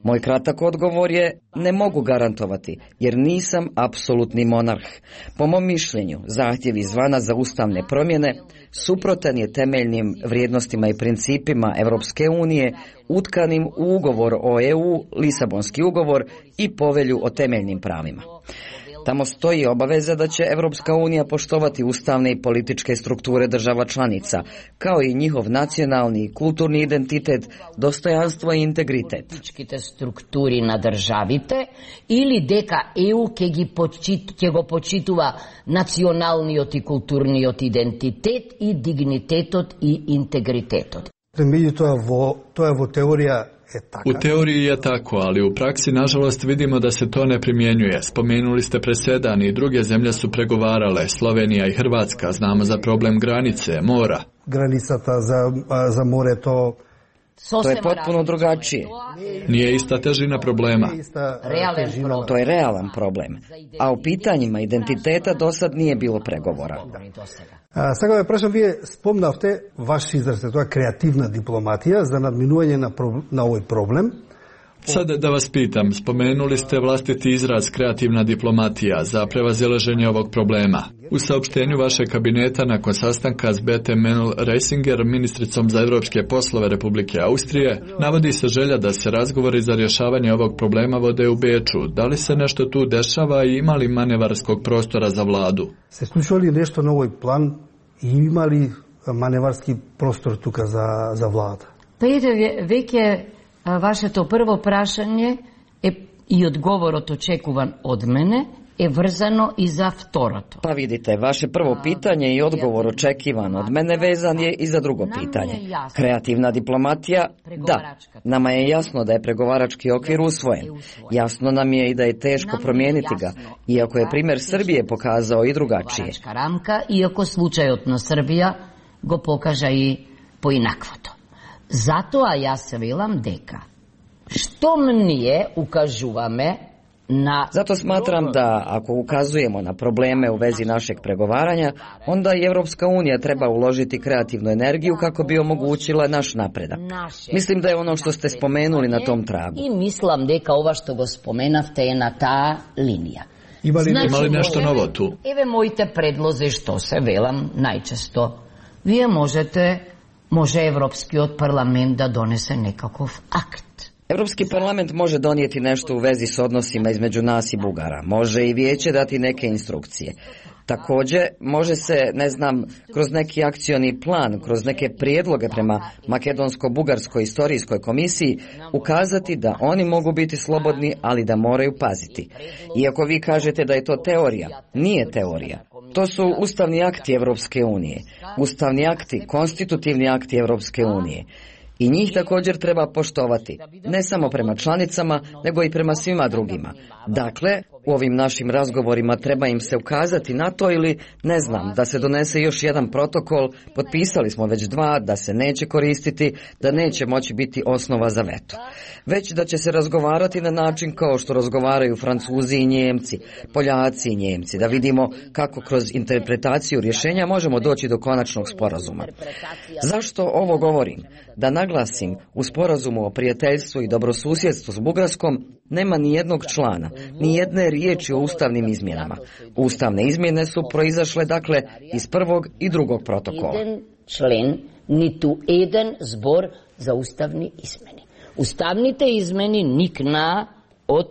Moj kratak odgovor je ne mogu garantovati, jer nisam apsolutni monarh. Po mom mišljenju, zahtjev izvana za ustavne promjene suprotan je temeljnim vrijednostima i principima Europske unije, utkanim u ugovor o E U, Lisabonski ugovor i povelju o temeljnim pravima. Tamo stoji obaveza da će Europska unija poštovati ustavne i političke strukture država članica, kao i njihov nacionalni i kulturni identitet, dostojanstvo i integritet. Strukturi na državite ili deka E U ke go počituva nacionalniот i kulturniot identitet i dignitetot i integritetot. To je vo teorija. U teoriji je tako, ali u praksi nažalost vidimo da se to ne primjenjuje. Spomenuli ste presedan i druge zemlje su pregovarale, Slovenija i Hrvatska, znamo za problem granice, mora. Granicata za, za more to... To je potpuno drugačije. Nije ista težina problema. To je realan problem. A u pitanjima identiteta do sad nije bilo pregovora. Сега ве прашам, вие спомнавте ваш израз, тоа е креативна дипломатија за надминување на, на овој проблем. Sad da vas pitam, spomenuli ste vlastiti izraz kreativna diplomatija za prevazilaženje ovog problema. U saopštenju vašeg kabineta nakon sastanka s Bete Menl-Reisinger, ministricom za evropske poslove Republike Austrije, navodi se želja da se razgovori za rješavanje ovog problema vode u Beču. Da li se nešto tu dešava i ima li manevarskog prostora za vladu? Se случува ли нешто на овој план и има ли маневарски простор тука за, за влада? Пејде веќе Вашето прво прашање е и одговорот очекуван од мене е врзано и за второто. Pa vidite, vaše prvo pitanje i odgovor očekivan od mene vezan je i za drugo pitanje. Kreativna diplomatija, da. Nama je jasno da je pregovarački okvir usvojen. Jasno nam je i da je teško promijeniti ga, iako je primjer Srbije pokazao i drugačije. Рамка, иако случајот на Србија го покажа и поинаквото. Затоа јас велам дека што ние укажуваме на... Zato smatram da ako ukazujemo na probleme u vezi našeg pregovaranja, onda i Evropska unija treba uložiti kreativnu energiju kako bi omogućila naš napredak. Mislim da je ono što ste spomenuli na tom tragu. I mislim дека ова што го споменавте е на таа линија. Има ли, значи, има ли нешто ново ту? Еве моите предлози што се велам најчесто. Вие можете Može Evropskiot parlament da donese nekakav akt. Evropski parlament može donijeti nešto u vezi s odnosima između nas i Bugara. Može i vijeće dati neke instrukcije. Također, može se, ne znam, kroz neki akcioni plan, kroz neke prijedloge prema Makedonsko-Bugarskoj istorijskoj komisiji ukazati da oni mogu biti slobodni, ali da moraju paziti. Iako vi kažete da je to teorija, nije teorija. To su ustavni akti Evropske unije. Ustavni akti, konstitutivni akti Evropske unije. I njih također treba poštovati, ne samo prema članicama, nego i prema svima drugima. Dakle, u ovim našim razgovorima treba im se ukazati na to ili, ne znam, da se donese još jedan protokol, potpisali smo već dva, da se neće koristiti, da neće moći biti osnova za veto. Već da će se razgovarati na način kao što razgovaraju Francuzi i Njemci, Poljaci i Njemci, da vidimo kako kroz interpretaciju rješenja možemo doći do konačnog sporazuma. Zašto ovo govorim? Da naglasim, u sporazumu o prijateljstvu i dobrosusjedstvu s Bugarskom nema ni jednog člana, ni jedne riječi o ustavnim izmjenama. Ustavne izmjene su proizašle, dakle, iz prvog i drugog protokola. Jedan člen, ni tu jedan zbor za ustavni izmjeni. Ustavnite izmjeni nikna od,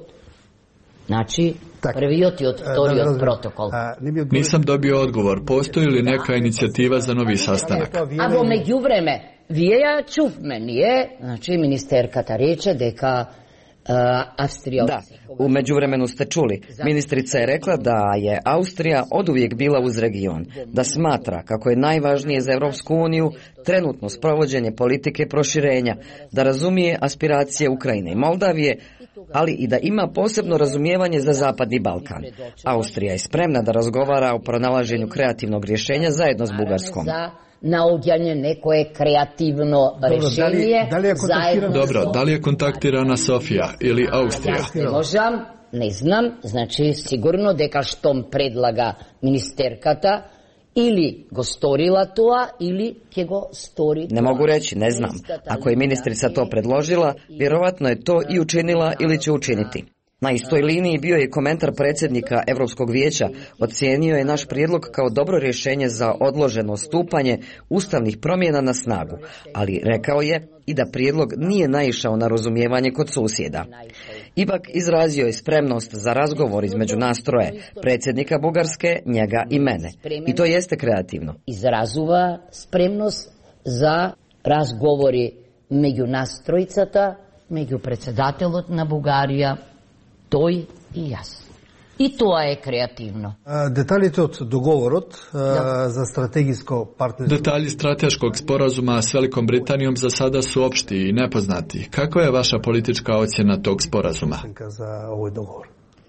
znači, prviot i od vtoriot protokol. Nisam dobio odgovor. Postoji li neka inicijativa za novi sastanak? A vo međuvreme, Vija čuv meni je, znači, ministerkata reče deka Uh, Avstrija. Da, u međuvremenu ste čuli. Ministrica je rekla da je Austrija oduvijek bila uz region, da smatra kako je najvažnije za Europsku uniju trenutno sprovođenje politike proširenja, da razumije aspiracije Ukrajine i Moldavije, ali i da ima posebno razumijevanje za Zapadni Balkan. Austrija je spremna da razgovara o pronalaženju kreativnog rješenja zajedno s Bugarskom. Naođanje nekoje kreativno rješenje. Da li, da li Dobro, da li je kontaktirana Sofija ili Austrija? Ja ne možem, ne znam, znači sigurno deka štom predlaga ministerkata Ili go storila toa, ili će go stori toa. Ne mogu reći, ne znam. Ako je ministrica to predložila, vjerovatno je to i učinila ili će učiniti. Na istoj liniji bio je komentar predsjednika Europskog vijeća, ocijenio je naš prijedlog kao dobro rješenje za odloženo stupanje ustavnih promjena na snagu, ali rekao je i da prijedlog nije naišao na razumijevanje kod susjeda. Ipak izrazio je spremnost za razgovor između nas troje, predsjednika Bugarske, njega i mene. I to jeste kreativno. Izrazuva spremnost za razgovori među nas trojicata, među predsjedatelot na Bugarija, той и јас. И тоа е креативно. Деталите од договорот да. за стратегиско партнерство. Detalji strateškog sporazuma s Velikom Britanijom za sada su opšti i nepoznati. Kakva je vaša politička ocjena tog sporazuma? За овој договор.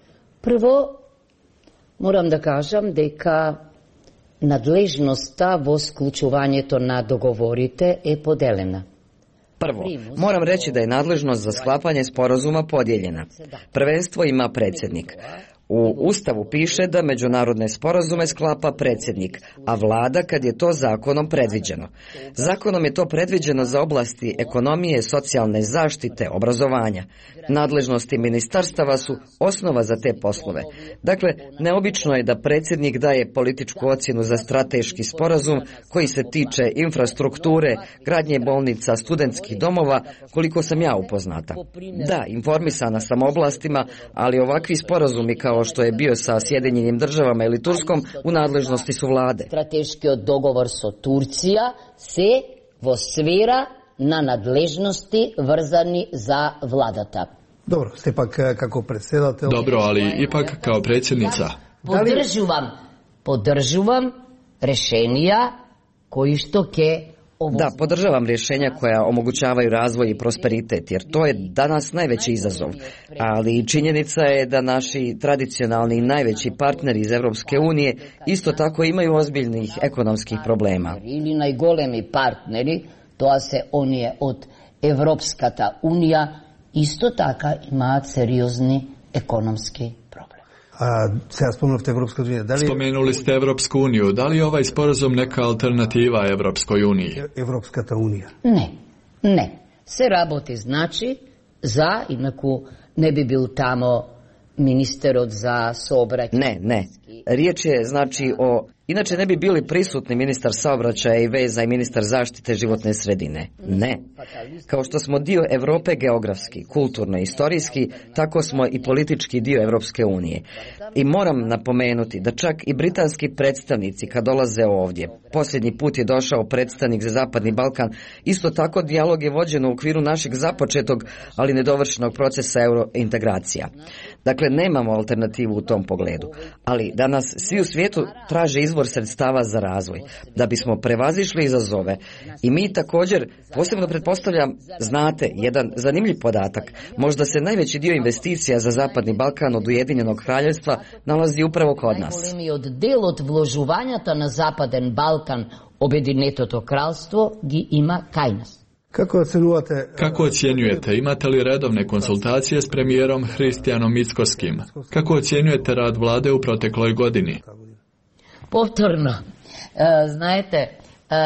Прво, морам да кажам дека надлежноста во склучувањето на договорите е поделена. Prvo, moram reći da je nadležnost za sklapanje sporazuma podijeljena. Prvenstvo ima predsjednik. U Ustavu piše da međunarodne sporazume sklapa predsjednik, a vlada kad je to zakonom predviđeno. Zakonom je to predviđeno za oblasti ekonomije, socijalne zaštite, obrazovanja. Nadležnosti ministarstava su osnova za te poslove. Dakle, neobično je da predsjednik daje političku ocjenu za strateški sporazum koji se tiče infrastrukture, gradnje bolnica, studentskih domova, koliko sam ja upoznata. Da, informisana sam oblastima, ali ovakvi sporazumi kao što je bio sa Sjedinjenim državama ili Turskom u nadležnosti su vlade. Strateškiот договор со Турција се во сфера на надлежности врзани за владата. Dobro, ste pak kako predsjedatelj. Dobro, ali ipak kao predsjednica. Podržuvam, podržuvam rešenja koji što ke Da, podržavam rješenja koja omogućavaju razvoj i prosperitet, jer to je danas najveći izazov. Ali činjenica je da naši tradicionalni i najveći partneri iz Europske unije isto tako imaju ozbiljnih ekonomskih problema. Ili najgolemi partneri, тоа се оние од Европската унија, исто така имаат сериозни економски проблеми. A se ja spomenuli Evropska unija, da li... Spomenuli ste Evropsku uniju, da li je ovaj sporazum neka alternativa Evropskoj uniji? Evropskata unija. Ne, ne. Se работи значи за, инаку не би бил тамо министерот за сообраќај. Ne, ne. Riječ je znači o... Inače ne bi bili prisutni ministar saobraćaja i veza i ministar zaštite životne sredine. Ne. Kao što smo dio Europe geografski, kulturno i istorijski, tako smo i politički dio Europske unije. I moram napomenuti da čak i britanski predstavnici kad dolaze ovdje, posljednji put je došao predstavnik za Zapadni Balkan, isto tako dijalog je vođen u okviru našeg započetog, ali nedovršenog procesa eurointegracija. Dakle, nemamo alternativu u tom pogledu. Ali danas svi u svijetu traže izvor sredstava za razvoj, da bismo prevazišli izazove. I mi također, posebno pretpostavljam, znate, jedan zanimljiv podatak, možda se najveći dio investicija za Zapadni Balkan od Ujedinjenog kraljevstva nalazi upravo kod nas. Najголемиот дел од вложувањата на Западен Балкан, Обединетото кралство ги има кај нас. Kako ocenjujete... Kako ocjenjujete? Imate li redovne konsultacije s premijerom Hristijanom Mickoskим? Kako ocjenjujete rad vlade u protekloj godini? Повторно, e, знаете, e,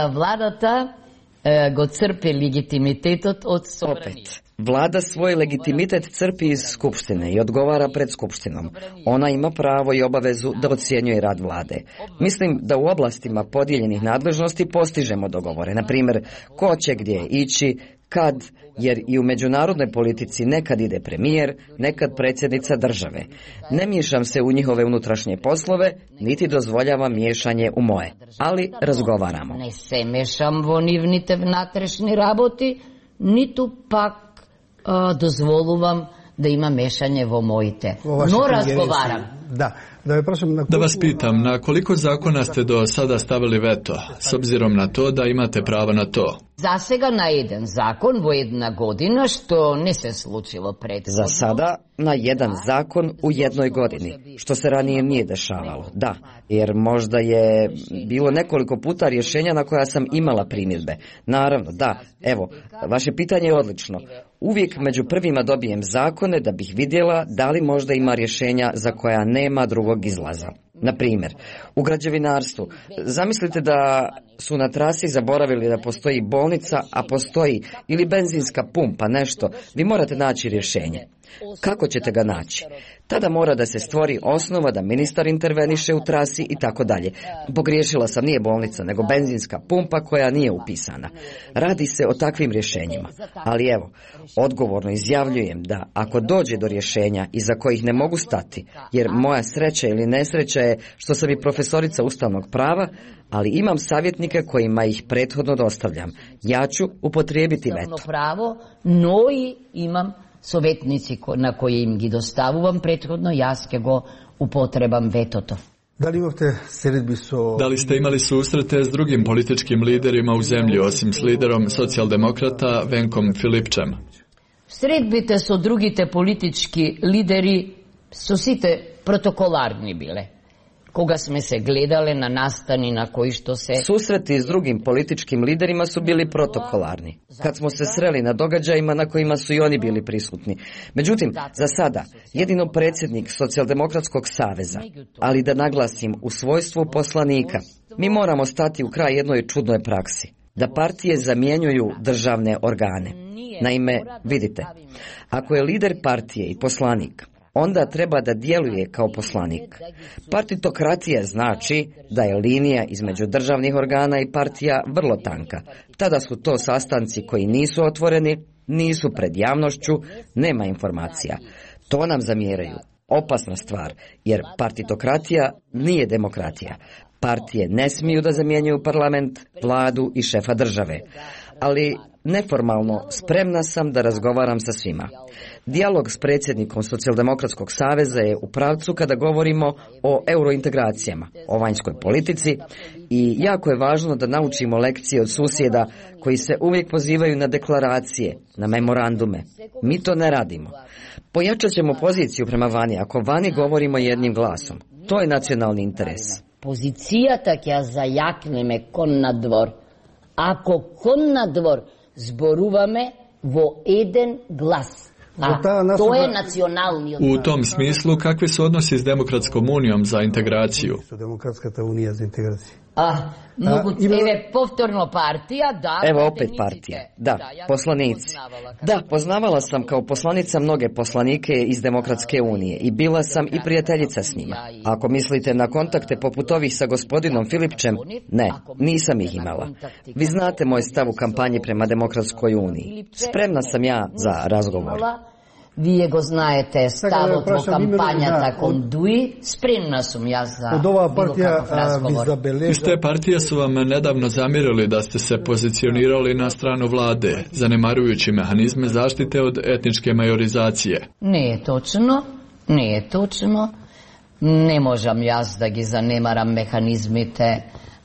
владата e, го црпи легитимитетот од собранието. Vlada svoj legitimitet crpi iz Skupštine i odgovara pred Skupštinom. Ona ima pravo i obavezu da ocjenjuje rad vlade. Mislim da u oblastima podijeljenih nadležnosti postižemo dogovore. Na primjer, ko će gdje ići, kad, jer i u međunarodnoj politici nekad ide premijer, nekad predsjednica države. Ne miješam se u njihove unutrašnje poslove, niti dozvoljavam miješanje u moje, ali razgovaramo. Ne se mešam vo nivните внатрешни работи, ниту пак dozvolувам да има мешање во моите. Но разговарам. Da, da, je prošam na da vas pitam, na koliko zakona ste do sada stavili veto, s obzirom na to da imate pravo na to? За сега на еден закон во една година, што не се случило пред. Za sada na jedan zakon u jednoj godini, što se ranije nije dešavalo. Da, jer možda je bilo nekoliko puta rješenja na koja sam imala primjedbe. Naravno, da, evo, vaše pitanje je odlično. Uvijek među prvima dobijem zakone da bih vidjela da li možda ima rješenja za koja nema drugog izlaza. Na primjer, u građevinarstvu, zamislite da su na trasi zaboravili da postoji bolnica, a postoji ili benzinska pumpa, nešto, vi morate naći rješenje. Kako ćete ga naći? Tada mora da se stvori osnova da ministar interveniše u trasi i tako dalje. Pogriješila sam, nije bolnica, nego benzinska pumpa koja nije upisana. Radi se o takvim rješenjima. Ali evo, odgovorno izjavljujem da ako dođe do rješenja iza kojih ne mogu stati, jer moja sreća ili nesreća je što sam i profesorica ustavnog prava, ali imam savjetnike kojima ih prethodno dostavljam. Ja ću upotrijebiti veto. Pravo, no i imam sovetnici na koje im gi dostavujem prethodno, jaz ke go upotrebam vetoto. Da li imate seredbi so... Da li ste imali susrete s drugim političkim liderima u zemlji, osim s liderom socijaldemokrata Venkom Filipčem? Sredbite so drugite politički lideri so site protokolarni bile. Koga sme se gledale na nastani na koji što se... Susreti s drugim političkim liderima su bili protokolarni. Kad smo se sreli na događajima na kojima su i oni bili prisutni. Međutim, za sada, jedino predsjednik Socijaldemokratskog saveza, ali da naglasim u svojstvu poslanika, mi moramo stati u kraj jednoj čudnoj praksi. Da partije zamjenjuju državne organe. Naime, vidite, ako je lider partije i poslanik, onda treba da djeluje kao poslanik. Partitokratija znači da je linija između državnih organa i partija vrlo tanka. Tada su to sastanci koji nisu otvoreni, nisu pred javnošću, nema informacija. To nam zamjeraju. Opasna stvar, jer partitokratija nije demokratija. Partije ne smiju da zamjenjuju parlament, vladu i šefa države. Ali neformalno spremna sam da razgovaram sa svima. Dijalog s predsjednikom Socijaldemokratskog saveza je u pravcu kada govorimo o eurointegracijama, o vanjskoj politici i jako je važno da naučimo lekcije od susjeda koji se uvijek pozivaju na deklaracije, na memorandume. Mi to ne radimo. Pojačat ćemo poziciju prema vani ako vani govorimo jednim glasom. To je nacionalni interes. Pozicijata kja zajakneme kon na dvor. Ako kon na dvor zboruvame vo eden glas. A to je nacionalni odnos. U tom smislu, kakvi su odnosi s Demokratskom unijom za integraciju? Demokratska unija za integraciju. A, mogu, eve, povtorno partija, da. Evo opet partija, da, poslanici. Da, poznavala sam kao poslanica mnoge poslanike iz Demokratske unije i bila sam i prijateljica s njima. Ako mislite na kontakte poput ovih sa gospodinom Filipčem, ne, nisam ih imala. Vi znate moj stav u kampanji prema Demokratskoj uniji. Spremna sam ja za razgovor. Вие го знаете ставот во кампањата кон Дуи, спремна сум јас за било каков разговор. Iz te partije su vam nedavno zamjerili da ste se pozicionirali na stranu vlade, zanemarujući mehanizme zaštite od etničke majorizacije. Не е точно, не е точно. Не можам јас да ги занемарам механизмите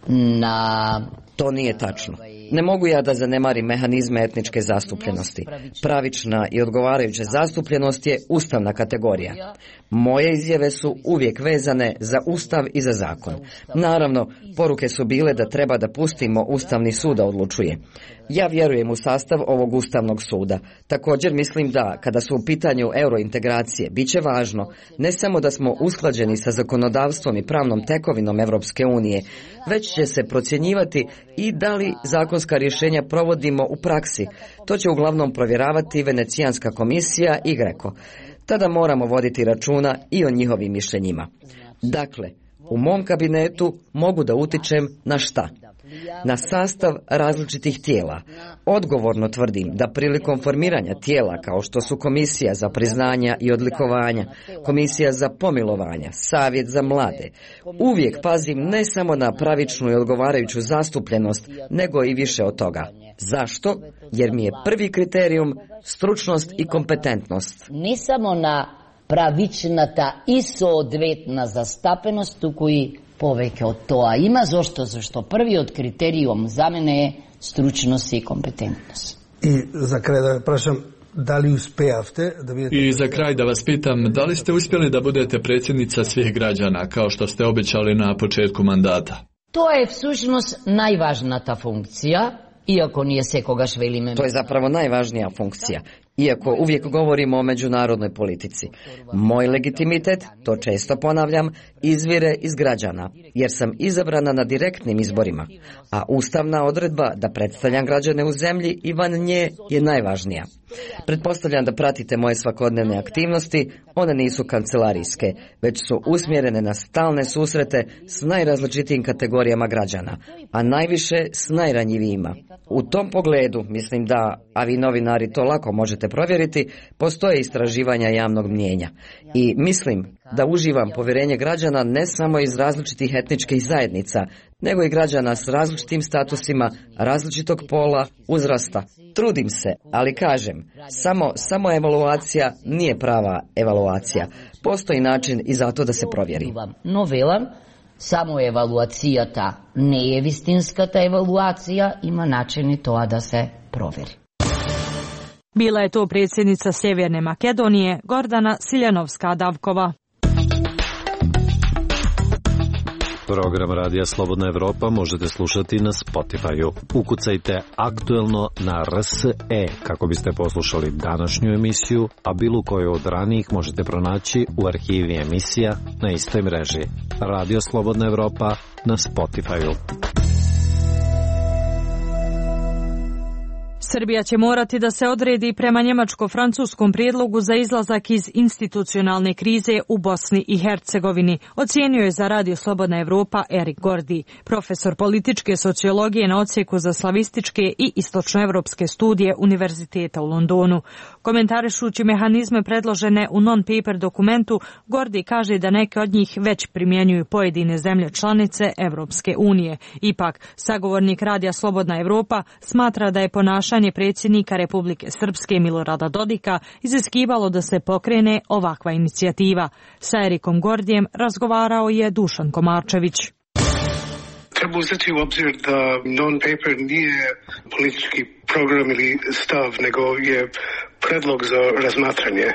на... To nije tačno. Ne mogu ja da zanemarim mehanizme etničke zastupljenosti. Pravična i odgovarajuća zastupljenost je ustavna kategorija. Moje izjave su uvijek vezane za ustav i za zakon. Naravno, poruke su bile da treba da pustimo Ustavni sud da odlučuje. Ja vjerujem u sastav ovog Ustavnog suda. Također mislim da, kada su u pitanju eurointegracije, bit će važno ne samo da smo usklađeni sa zakonodavstvom i pravnom tekovinom Evropske unije, već će se procjenjivati i da li zakonska rješenja provodimo u praksi. To će uglavnom provjeravati Venecijanska komisija i Greko. Tada moramo voditi računa i o njihovim mišljenjima. Dakle, u mom kabinetu mogu da utičem na šta? Na sastav različitih tijela. Odgovorno tvrdim da prilikom formiranja tijela kao što su Komisija za priznanja i odlikovanja, Komisija za pomilovanja, Savjet za mlade, uvijek pazim ne samo na pravičnu i odgovarajuću zastupljenost, nego i više od toga. Zašto? Jer mi je prvi kriterijum stručnost i kompetentnost. Ne samo na pravičната и соодветна застапеност, туку и повеќе од тоа има. Зошто? Зашто првиот критериум за мене е стручност и компетентност. И за крај да ве прашам, дали успеавте да бидете... I za kraj da vas pitam, da li ste uspjeli da budete predsjednica svih građana, kao što ste obećali na početku mandata? Тоа е всушност најважната функција, iako nije sekogаш velime. To je zapravo najvažnija funkcija. Iako uvijek govorimo o međunarodnoj politici, moj legitimitet, to često ponavljam, izvire iz građana, jer sam izabrana na direktnim izborima, a ustavna odredba da predstavljam građane u zemlji i van nje je najvažnija. Pretpostavljam da pratite moje svakodnevne aktivnosti, one nisu kancelarijske, već su usmjerene na stalne susrete s najrazličitijim kategorijama građana, a najviše s najranjivijima. U tom pogledu, mislim da, a vi novinari to lako možete provjeriti, postoje istraživanja javnog mnijenja. I mislim da uživam povjerenje građana ne samo iz različitih etničkih zajednica, nego i građana s različitim statusima, različitog pola, uzrasta. Trudim se, ali kažem, samo, samo evaluacija nije prava evaluacija. Postoji način i zato da se provjeri. No velam, samo evaluacijata ne je vistinskata evaluacija, ima način i to da se provjeri. Bila je to predsjednica Sjeverne Makedonije, Gordana Siljanovska-Davkova. Program Radija Slobodna Evropa možete slušati na Spotify-u. Ukucajte aktuelno na R S E kako biste poslušali današnju emisiju, a bilo koju od ranijih možete pronaći u arhivi emisija na istoj mreži. Radio Slobodna Evropa na Spotify-u. Srbija će morati da se odredi prema njemačko-francuskom prijedlogu za izlazak iz institucionalne krize u Bosni i Hercegovini, ocijenio je za Radio Slobodna Evropa Erik Gordi, profesor političke sociologije na odsjeku za slavističke i istočnoevropske studije Univerziteta u Londonu. Komentarišući mehanizme predložene u non-paper dokumentu, Gordi kaže da neke od njih već primjenjuju pojedine zemlje članice Evropske unije. Ipak, sagovornik Radija Slobodna Evropa smatra da je ponašanje predsjednika Republike Srpske Milorada Dodika iziskivalo da se pokrene ovakva inicijativa. Sa Erikom Gordijem razgovarao je Dušan Komarčević. Treba uzeti u obzir da non-paper nije politički program ili stav, nego je predlog za razmatranje.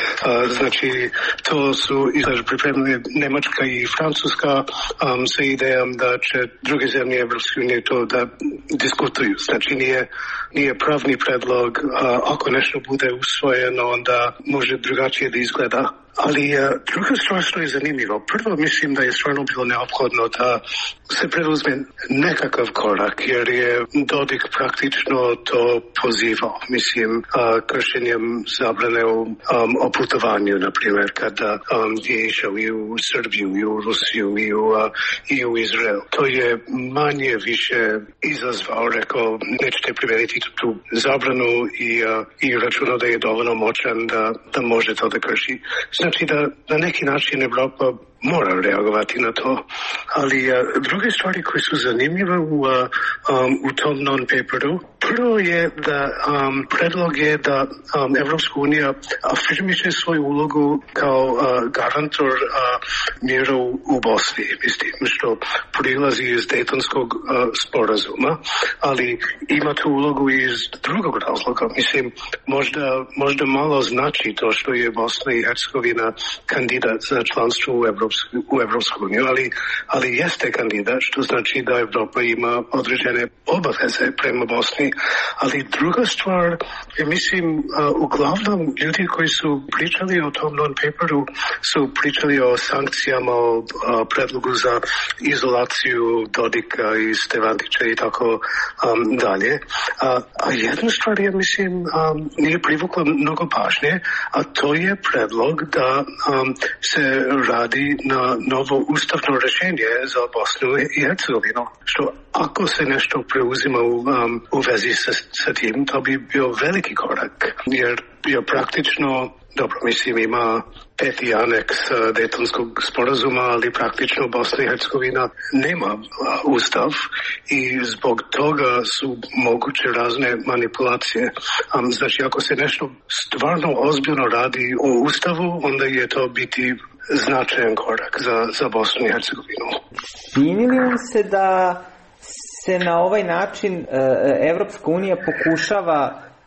Znači, to su pripremili Nemačka i Francuska um, sa idejom da će druge zemlje Evropske unije to da diskutuju. Znači, nije, nije pravni predlog, a ako nešto bude usvojeno, onda može drugačije da izgleda. Ali uh, druga stvar što je zanimljivo, prvo mislim da je stvarno bilo neophodno da se preduzme nekakav korak, jer je Dodik praktično to pozivao, mislim, uh, kršenjem zabrane u um, o putovanju, na primjer, kada um, je išao i u Srbiju, i u Rusiju, i u, uh, i u Izrael. To je manje više izazvao, rekao, nećete primijeniti tu zabranu i, uh, i računao da je dovoljno moćan da, da može to da krši. Znači da na neki način Evropa mora reagovati na to. Ali uh, druge stvari koje su zanimljive u, uh, um, u tom non-paperu, prvo je da um, predlog je da um, Evropska unija afirmiše svoju ulogu kao uh, garantor uh, mira u, u Bosni, mislim, što prilazi iz Dejtonskog uh, sporazuma, ali ima tu ulogu iz drugog razloga. Mislim, možda, možda malo znači to što je Bosna i Hercegovina kandidat za članstvo u Evropsku u Evropsku uniju, ali, ali jeste kandidat, što znači da Evropa ima određene obaveze prema Bosni. Ali druga stvar, ja mislim, uh, uglavnom ljudi koji su pričali o tom non-paperu su pričali o sankcijama, o uh, predlogu za izolaciju Dodika i Stevandića i tako um, dalje. Uh, a jedna stvar, ja mislim, um, nije privukla mnogo pažnje, a to je predlog da um, se radi na novo ustavno rješenje za Bosnu i Hercegovinu. Što ako se nešto preuzima u, um, u vezi sa, sa tim, to bi bio veliki korak, jer je praktično, dobro, mislim, ima peti aneks uh, Dejtonskog sporazuma, ali praktično Bosna i Hercegovina nema uh, ustav i zbog toga su moguće razne manipulacije. Um, znači, ako se nešto stvarno ozbiljno radi o ustavu, onda je to biti značajan korak za, za Bosnu i Hercegovinu. Čini li vam se da se na ovaj način Evropska unija pokušava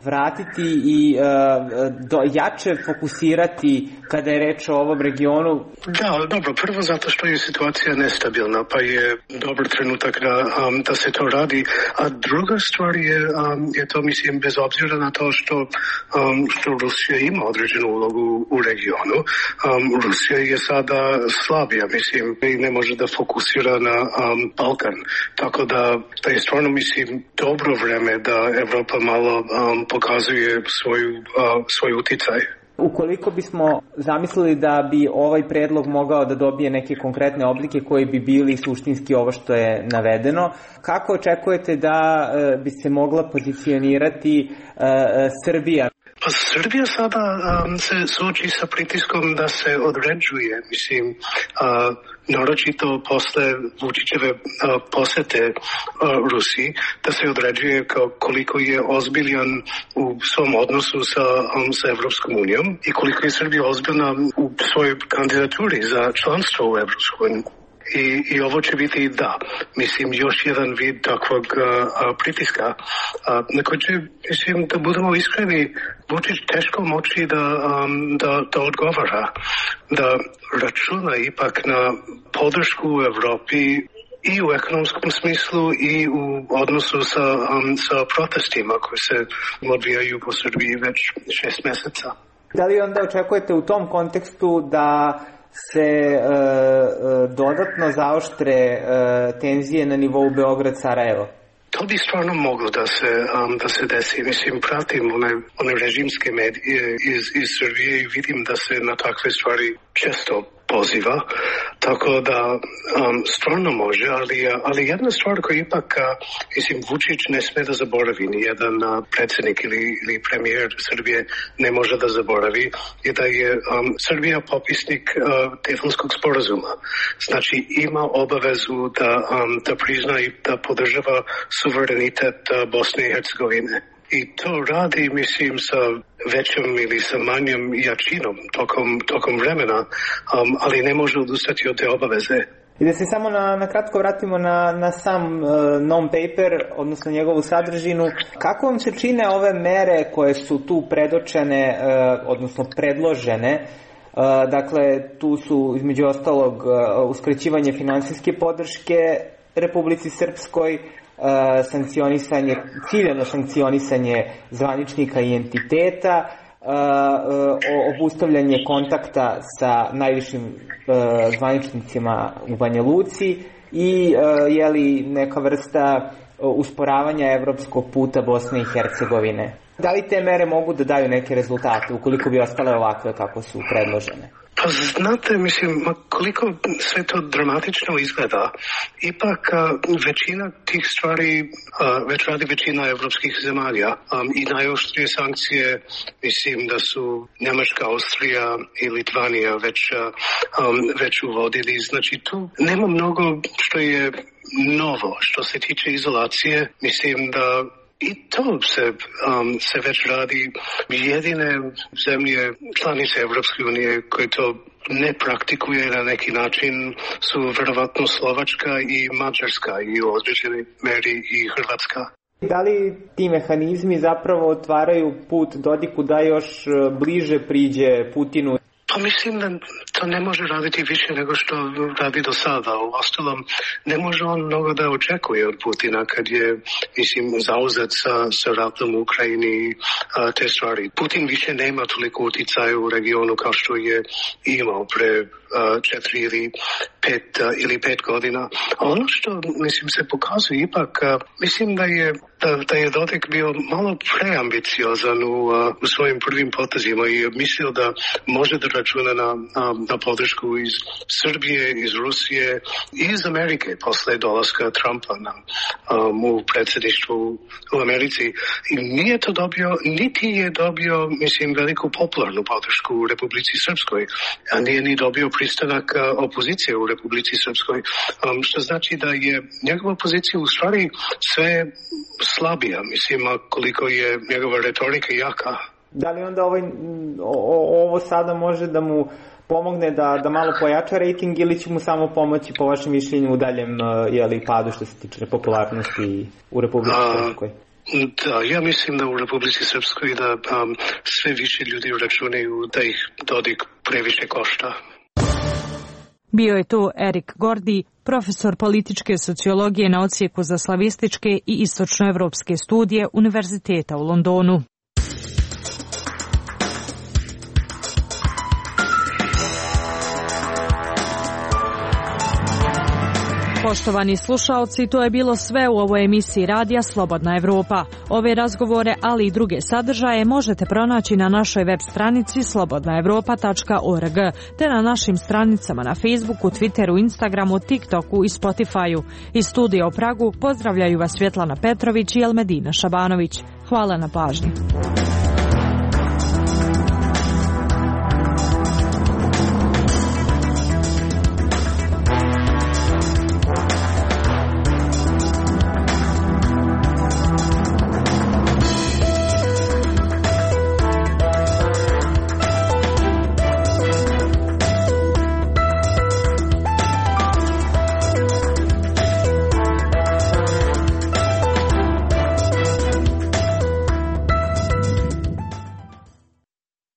vratiti i uh, do, jače fokusirati kada je reč o ovom regionu? Da, dobro, prvo zato što je situacija nestabilna, pa je dobar trenutak da, um, da se to radi, a druga stvar je, um, je to, mislim, bez obzira na to što, um, što Rusija ima određenu ulogu u regionu, um, Rusija je sada slabija, mislim, i ne može da fokusira na um, Balkan, tako da, da je stvarno, mislim, dobro vreme da Evropa malo um, pokazuje svoju, uh, svoj uticaj. Ukoliko bismo zamislili da bi ovaj predlog mogao da dobije neke konkretne oblike koji bi bili suštinski ovo što je navedeno, kako očekujete da uh, bi se mogla pozicionirati uh, Srbija? Pa Srbija sada um, se suoči sa pritiskom da se određuje, mislim, uh, naročito posle Vučićeve uh, posete uh, Rusiji, da se određuje kao koliko je ozbiljan u svom odnosu sa, um, sa Evropskom unijom i koliko je Srbija ozbiljna u svojoj kandidaturi za članstvo u Evropskoj uniji. I, I ovo će biti, da, mislim, još jedan vid takvog uh, pritiska. Uh, na koji će, mislim, da budemo iskreni, Vučić teško moći da, um, da, da odgovara, da računa ipak na podršku u Evropi i u ekonomskom smislu i u odnosu sa, um, sa protestima koji se odvijaju po Srbiji već šest meseca. Da li onda očekujete u tom kontekstu da se e, dodatno zaoštre e, tenzije na nivou Beograd-Sarajevo? To bi stvarno moglo da se, um, da se desi. Mislim, pratim one, one režimske medije iz, iz Srbije i vidim da se na takve stvari često poziva, tako da um, stvarno može, ali, ali jedna stvar koja ipak, uh, mislim, Vučić ne sme da zaboravi, ni jedan uh, predsjednik ili, ili premijer Srbije ne može da zaboravi, je da je um, Srbija popisnik uh, Daytonskog sporazuma. Znači, ima obavezu da, um, da prizna i da podržava suverenitet uh, Bosne i Hercegovine. I to radi, mislim, sa većom ili sa manjom jačinom tokom, tokom vremena, um, ali ne može odustati od te obaveze. I da se samo na, na kratko vratimo na, na sam uh, non-paper, odnosno njegovu sadržinu. Kako vam se čine ove mere koje su tu predočene, uh, odnosno predložene? Uh, dakle, tu su između ostalog uh, uskraćivanje finansijske podrške Republici Srpskoj, Uh, sankcionisanje, ciljano sankcionisanje zvaničnika i entiteta, uh, uh, obustavljanje kontakta sa najvišim uh, zvaničnicima u Banja Luci i uh, jeli, neka vrsta uh, usporavanja evropskog puta Bosne i Hercegovine. Da li te mere mogu da daju neke rezultate ukoliko bi ostale ovakve kako su predložene? Pa znate, mislim, koliko sve to dramatično izgleda, ipak većina tih stvari već radi većina evropskih zemalja i najoštrije sankcije, mislim da su Njemačka, Austrija i Litvanija već, već uvodili. Znači tu nema mnogo što je novo. Što se tiče izolacije, mislim da i to se, um, se već radi. Jedine zemlje članice Evropske unije koje to ne praktikuje na neki način su verovatno Slovačka i Mađarska i u određenoj meri i Hrvatska. Da li ti mehanizmi zapravo otvaraju put Dodiku da još bliže priđe Putinu? Pa mislim da to ne može raditi više nego što radi do sada. U ostalom, ne može on mnogo da očekuje od Putina kad je, mislim, zauzet sa, sa ratom u Ukrajini a, te stvari. Putin više nema toliko uticaja u regionu kao što je imao pre a, četiri ili pet, a, ili pet godina. A ono što, mislim, se pokazuje ipak, a, mislim da je Da, da je Dodik bio malo preambiciozan u, u svojim prvim potezima i mislio da može da računa na, na, na podršku iz Srbije, iz Rusije i iz Amerike posle dolaska Trumpa na, um, u predsjedništvu u Americi. I nije to dobio, niti je dobio, mislim, veliku popularnu podršku u Republici Srpskoj, a nije ni dobio pristanak opozicije u Republici Srpskoj, um, što znači da je njegova opozicija u stvari sve slabija, mislim, koliko je njegova retorika jaka. Da li onda ovaj, o, ovo sada može da mu pomogne da, da malo pojača rejting ili će mu samo pomoći po vašem mišljenju u daljem jeli, padu što se tiče popularnosti u Republici Srpskoj? Da, ja mislim da u Republici Srpskoj da um, sve više ljudi računaju da ih Dodik previše košta. Bio je to Erik Gordi, profesor političke sociologije na odsjeku za slavističke i istočnoevropske studije Univerziteta u Londonu. Poštovani slušaoci, to je bilo sve u ovoj emisiji Radija Slobodna Evropa. Ove razgovore, ali i druge sadržaje možete pronaći na našoj web stranici slobodna evropa tačka org, te na našim stranicama na Facebooku, Twitteru, Instagramu, TikToku i Spotifyu. Iz studija u Pragu pozdravljaju vas Svjetlana Petrović i Elmedina Šabanović. Hvala na pažnji.